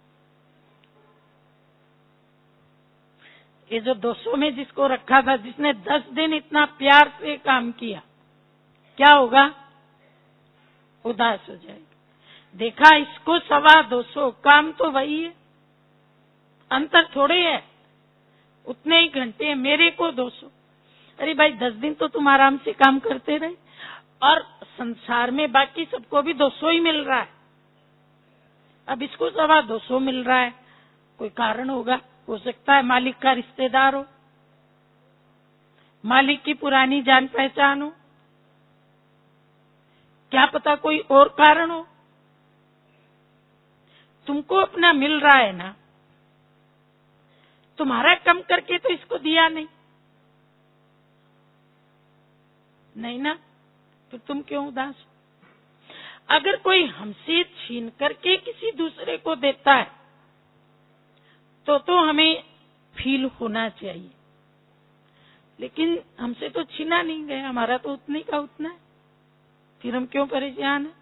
ये जो 200 में जिसको रखा था, जिसने 10 दिन इतना प्यार से काम किया, क्या होगा? उदास हो जाएगा। देखा, इसको 225, काम तो वही है, अंतर थोड़े है, उतने ही घंटे, मेरे को 200। अरे भाई 10 दिन तो तुम आराम से काम करते रहे और संसार में बाकी सबको भी 200 ही मिल रहा है, अब इसको 225 मिल रहा है। कोई कारण होगा, हो सकता है मालिक का रिश्तेदार हो, मालिक की पुरानी जान पहचान हो, क्या पता कोई और कारण हो। तुमको अपना मिल रहा है ना, तुम्हारा कम करके तो इसको दिया नहीं ना, तो तुम क्यों उदास हो? अगर कोई हमसे छीन करके किसी दूसरे को देता है तो हमें फील होना चाहिए, लेकिन हमसे तो छीना नहीं गया, हमारा तो उतने का उतना है, फिर हम क्यों परेशान हैं?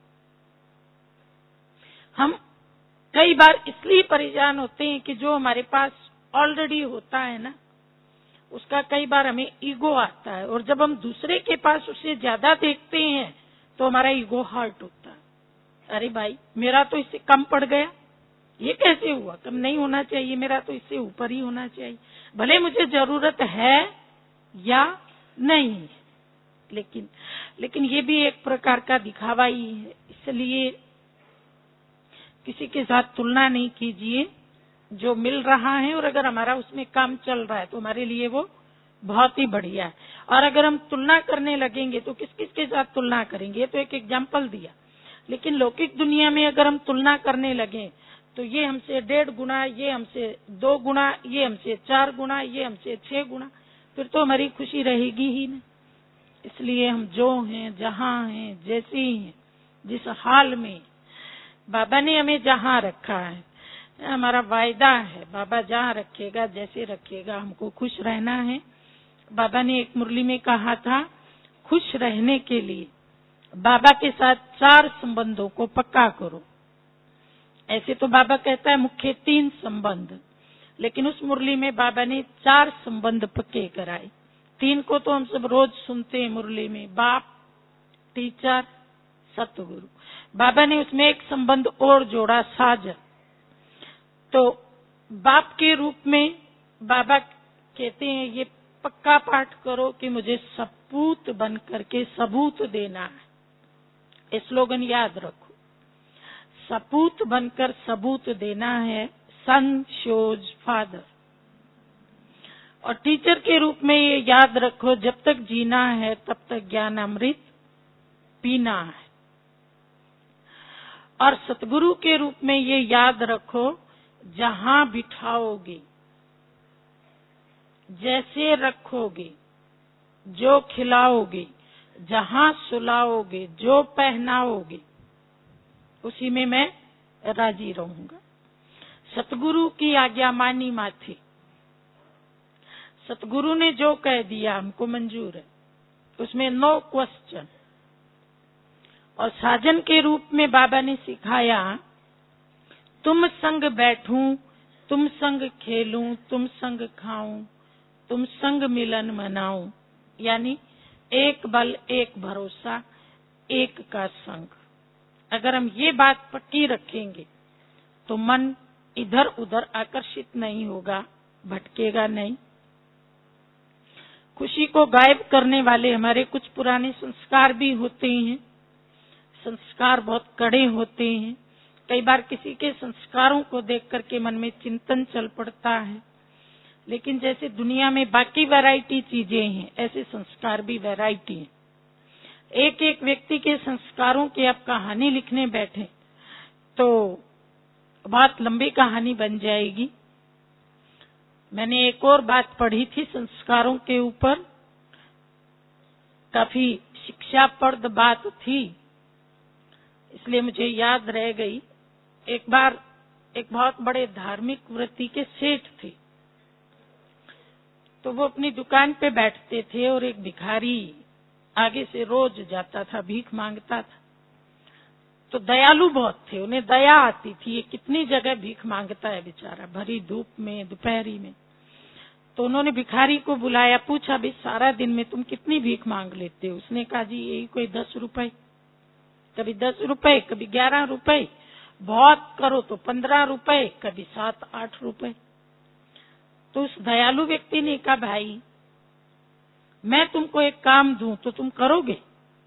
हम कई बार इसलिए परेशान होते हैं कि जो हमारे पास ऑलरेडी होता है ना, उसका कई बार हमें ईगो आता है, और जब हम दूसरे के पास उससे ज्यादा देखते हैं तो हमारा ईगो हर्ट होता है। अरे भाई मेरा तो इससे कम पड़ गया, ये कैसे हुआ? कम नहीं होना चाहिए, मेरा तो इससे ऊपर ही होना चाहिए, भले मुझे जरूरत है या नहीं। लेकिन ये भी एक प्रकार का दिखावा ही है। इसलिए किसी के साथ तुलना नहीं कीजिए, जो मिल रहा है और अगर हमारा उसमें काम चल रहा है तो हमारे लिए वो बहुत ही बढ़िया है। और अगर हम तुलना करने लगेंगे तो किस किस के साथ तुलना करेंगे? ये तो एक एग्जाम्पल दिया, लेकिन लौकिक दुनिया में अगर हम तुलना करने लगे तो ये हमसे 1.5 गुना, ये हमसे 2 गुना, ये हमसे 4 गुना, ये हमसे 6 गुना, फिर तो हमारी खुशी रहेगी ही नहीं। इसलिए हम जो हैं, जहाँ हैं, जैसे ही हैं, जिस हाल में बाबा ने हमें जहाँ रखा है, हमारा वायदा है, बाबा जहाँ रखेगा, जैसे रखेगा, हमको खुश रहना है। बाबा ने एक मुरली में कहा था, खुश रहने के लिए बाबा के साथ 4 संबंधों को पक्का करो। ऐसे तो बाबा कहता है मुख्य 3 संबंध, लेकिन उस मुरली में बाबा ने 4 संबंध पक्के कराए। 3 को तो हम सब रोज सुनते हैं मुरली में, बाप, टीचर, सतगुरु। बाबा ने उसमें एक संबंध और जोड़ा, साजन। तो बाप के रूप में बाबा कहते हैं ये पक्का पाठ करो कि मुझे सपूत बन करके सबूत देना है। ये स्लोगन याद रखो, सपूत बनकर सबूत देना है, सन शोज फादर। और टीचर के रूप में ये याद रखो, जब तक जीना है तब तक ज्ञान अमृत पीना है। और सतगुरु के रूप में ये याद रखो, जहां बिठाओगे, जैसे रखोगे, जो खिलाओगे, जहां सुलाओगे, जो पहनाओगे, उसी में मैं राजी रहूंगा। सतगुरु की आज्ञा मानी माथी, सतगुरु ने जो कह दिया हमको मंजूर है, उसमें नो क्वेश्चन। और साजन के रूप में बाबा ने सिखाया, तुम संग बैठूं, तुम संग खेलूं, तुम संग खाऊं, तुम संग मिलन मनाऊं, यानी एक बल, एक भरोसा, एक का संग। अगर हम ये बात पक्की रखेंगे तो मन इधर उधर आकर्षित नहीं होगा, भटकेगा नहीं। खुशी को गायब करने वाले हमारे कुछ पुराने संस्कार भी होते हैं। संस्कार बहुत कड़े होते हैं। कई बार किसी के संस्कारों को देख करके मन में चिंतन चल पड़ता है, लेकिन जैसे दुनिया में बाकी वैरायटी चीजें हैं, ऐसे संस्कार भी वैरायटी हैं। एक एक व्यक्ति के संस्कारों की आप कहानी लिखने बैठे तो बहुत लंबी कहानी बन जाएगी। मैंने एक और बात पढ़ी थी संस्कारों के ऊपर, काफी शिक्षाप्रद बात थी, इसलिए मुझे याद रह गई। एक बार एक बहुत बड़े धार्मिक वृत्ति के सेठ थे, तो वो अपनी दुकान पे बैठते थे और एक भिखारी आगे से रोज जाता था, भीख मांगता था। तो दयालु बहुत थे, उन्हें दया आती थी, ये कितनी जगह भीख मांगता है बेचारा, भरी धूप में, दोपहरी में। तो उन्होंने भिखारी को बुलाया, पूछा भाई सारा दिन में तुम कितनी भीख मांग लेते हो? उसने कहा जी यही कोई 10 रुपए, कभी 10 रुपए, कभी 11 रुपए, बहुत करो तो 15 रुपए, कभी 7-8 रुपए। तो उस दयालु व्यक्ति ने कहा भाई मैं तुमको एक काम दूं तो तुम करोगे?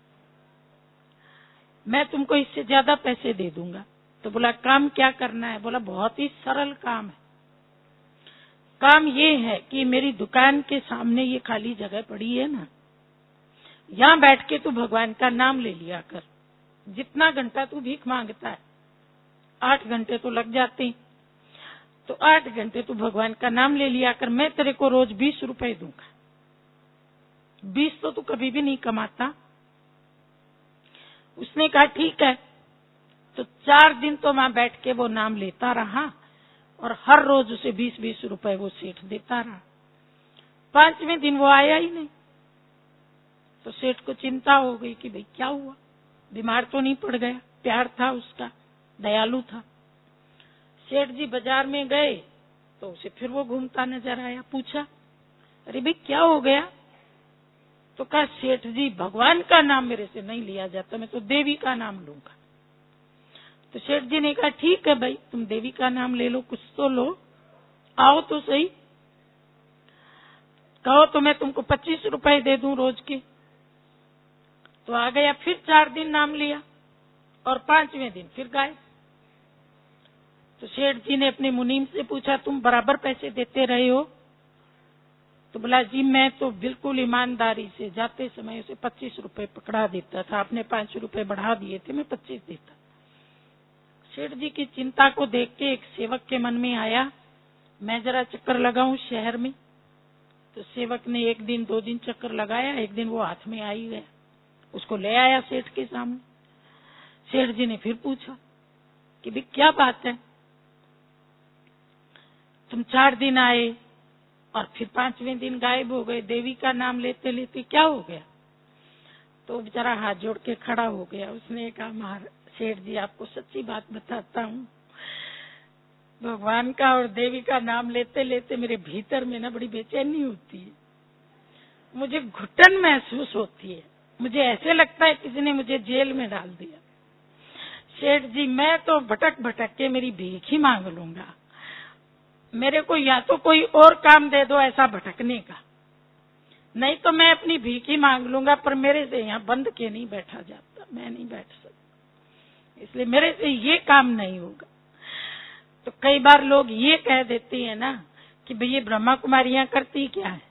मैं तुमको इससे ज्यादा पैसे दे दूंगा। तो बोला काम क्या करना है? बोला बहुत ही सरल काम है। काम ये है कि मेरी दुकान के सामने ये खाली जगह पड़ी है ना, यहाँ बैठ के तू भगवान का नाम ले लिया कर। जितना घंटा तू भीख मांगता है, 8 घंटे तो लग जाते हैं, तो 8 घंटे तू भगवान का नाम ले लिया कर, मैं तेरे को रोज 20 रुपए दूंगा। 20 तो तू कभी भी नहीं कमाता। उसने कहा ठीक है। तो 4 दिन तो वहां बैठ के वो नाम लेता रहा और हर रोज उसे 20-20 रुपए वो सेठ देता रहा। 5वें दिन वो आया ही नहीं। तो सेठ को चिंता हो गई कि भाई क्या हुआ, बीमार तो नहीं पड़ गया? प्यार था उसका, दयालु था। सेठ जी बाजार में गए तो उसे फिर वो घूमता नजर आया। पूछा अरे भाई क्या हो गया? तो कहा सेठ जी भगवान का नाम मेरे से नहीं लिया जाता, मैं तो देवी का नाम लूंगा। तो सेठ जी ने कहा ठीक है भाई तुम देवी का नाम ले लो, कुछ तो लो, आओ तो सही, कहो तो मैं तुमको 25 रुपए दे दूं रोज के। तो आ गया, फिर 4 दिन नाम लिया और 5वें दिन फिर गायब। तो सेठ जी ने अपने मुनीम से पूछा तुम बराबर पैसे देते रहे हो? तो बोला जी मैं तो बिल्कुल ईमानदारी से जाते समय उसे 25 रुपए पकड़ा देता था, आपने 5 रुपए बढ़ा दिए थे, मैं 25 देता। सेठ जी की चिंता को देख के एक सेवक के मन में आया मैं जरा चक्कर लगाऊं शहर में। तो सेवक ने 1 दिन 2 दिन चक्कर लगाया, एक दिन वो हाथ में आ ही गया, उसको ले आया सेठ के सामने। सेठ जी ने फिर पूछा कि भाई क्या बात है, तुम 4 दिन आए और फिर 5वें दिन गायब हो गए, देवी का नाम लेते लेते क्या हो गया? तो बेचारा हाथ जोड़ के खड़ा हो गया। उसने कहा सेठ जी आपको सच्ची बात बताता हूँ, भगवान का और देवी का नाम लेते लेते मेरे भीतर में ना बड़ी बेचैनी होती है। मुझे घुटन महसूस होती है। मुझे ऐसे लगता है किसी ने मुझे जेल में डाल दिया। सेठ जी, मैं तो भटक भटक के मेरी भीख ही मांग लूंगा। मेरे को या तो कोई और काम दे दो ऐसा भटकने का, नहीं तो मैं अपनी भीख ही मांग लूंगा, पर मेरे से यहाँ बंद के नहीं बैठा जाता, मैं नहीं बैठ सकता, इसलिए मेरे से ये काम नहीं होगा। तो कई बार लोग ये कह देते हैं ना कि भाई ये ब्रह्मा कुमारियां करती क्या है,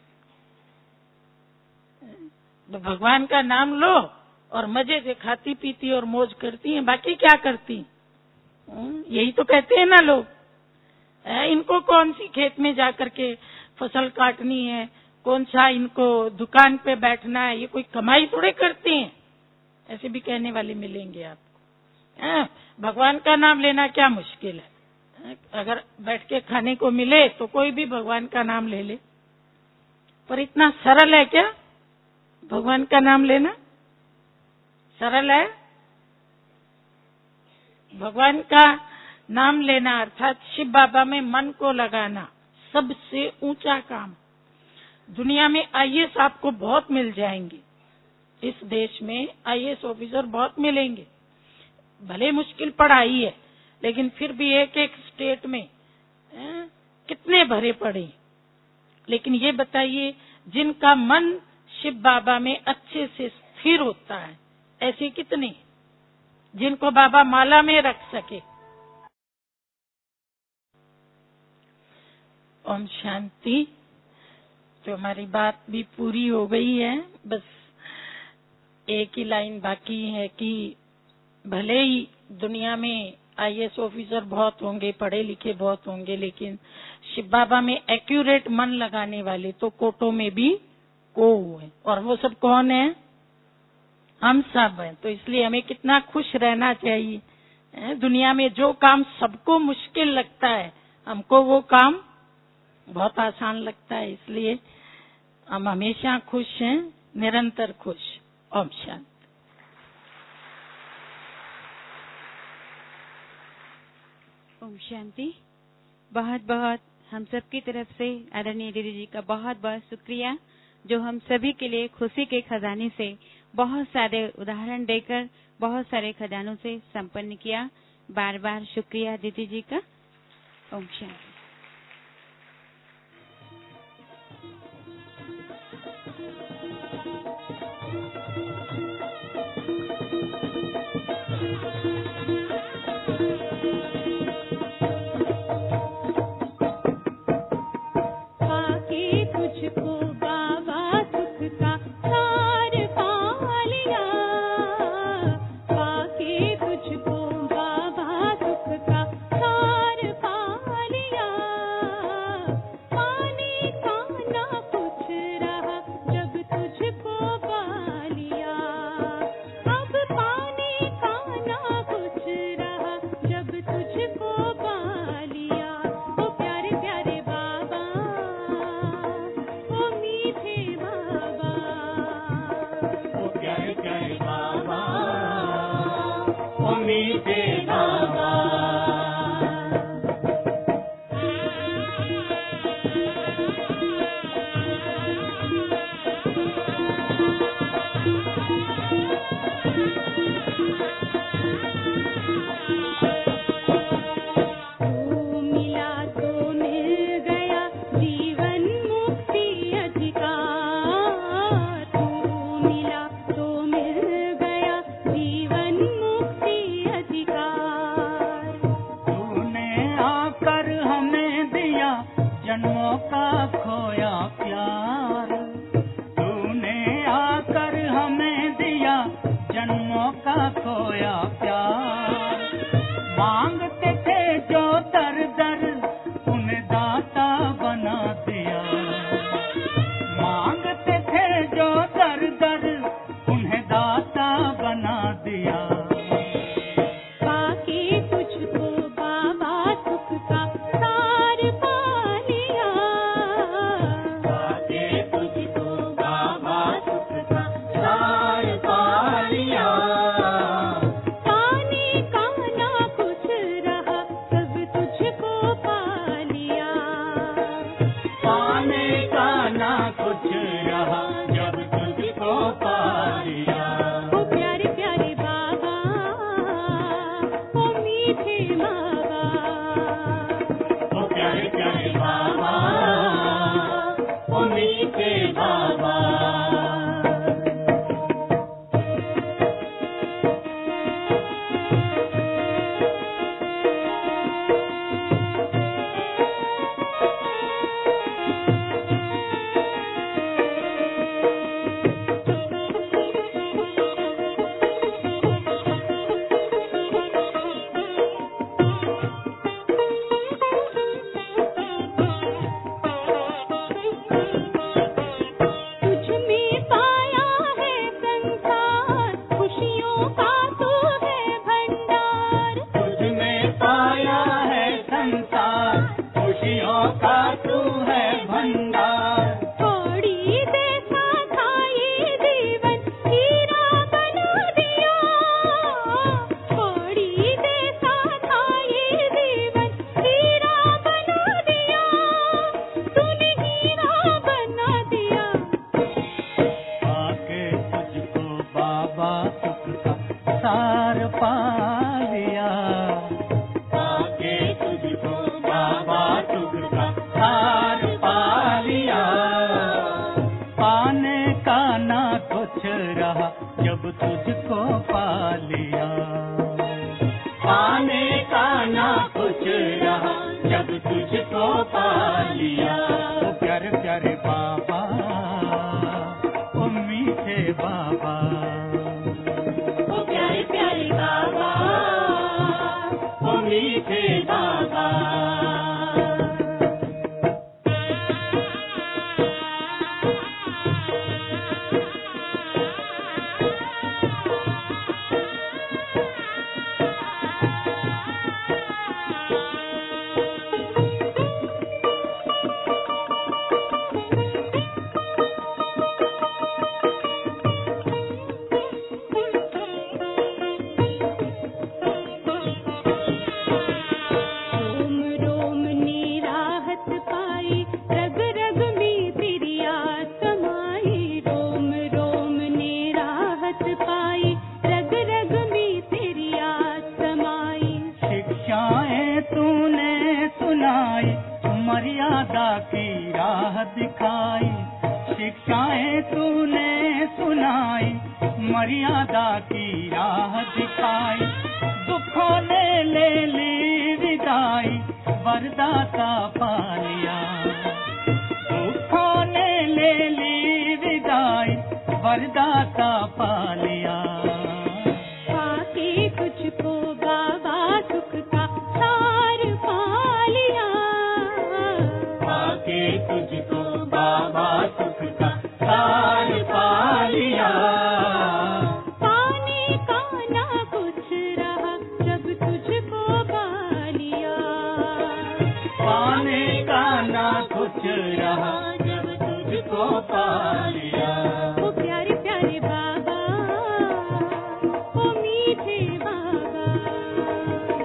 तो भगवान का नाम लो और मजे से खाती पीती और मौज करती हैं, बाकी क्या करती? यही तो कहते हैं ना लोग। इनको कौन सी खेत में जाकर के फसल काटनी है, कौन सा इनको दुकान पे बैठना है, ये कोई कमाई थोड़े करती हैं। ऐसे भी कहने वाले मिलेंगे आपको। भगवान का नाम लेना क्या मुश्किल है, अगर बैठ के खाने को मिले तो कोई भी भगवान का नाम ले ले, पर इतना सरल है क्या भगवान का नाम लेना? सरल है? भगवान का नाम लेना अर्थात शिव बाबा में मन को लगाना सबसे ऊंचा काम। दुनिया में आईएएस आपको बहुत मिल जाएंगे, इस देश में आईएएस ऑफिसर बहुत मिलेंगे, भले मुश्किल पढ़ाई है लेकिन फिर भी एक एक स्टेट में कितने भरे पड़े। लेकिन ये बताइए, जिनका मन शिव बाबा में अच्छे से स्थिर होता है, ऐसे कितने जिनको बाबा माला में रख सके। ओम शांति। तो हमारी बात भी पूरी हो गई है, बस एक ही लाइन बाकी है कि भले ही दुनिया में आईएएस ऑफिसर बहुत होंगे, पढ़े लिखे बहुत होंगे, लेकिन शिव बाबा में एक्यूरेट मन लगाने वाले तो कोटों में भी को है, और वो सब कौन है? हम सब हैं। तो इसलिए हमें कितना खुश रहना चाहिए। दुनिया में जो काम सबको मुश्किल लगता है, हमको वो काम बहुत आसान लगता है, इसलिए हम हमेशा खुश हैं, निरंतर खुश। ओम शांति। ओम शांति। बहुत बहुत हम सब की तरफ से आदरणीय दीदी जी का बहुत बहुत शुक्रिया, जो हम सभी के लिए खुशी के खजाने से बहुत सारे उदाहरण देकर बहुत सारे खजानों से संपन्न किया। बार बार शुक्रिया दीदी जी का। ओम शांति। कुछ रहा जब तुझको पा लिया। ओ प्यारे प्यारे बाबा, ओ मीठे बाबा, ओ प्यारे प्यारे बाबा, ओ मीठे बाबा।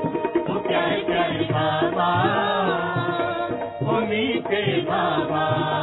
बाबा, ओ मीठे बाबा।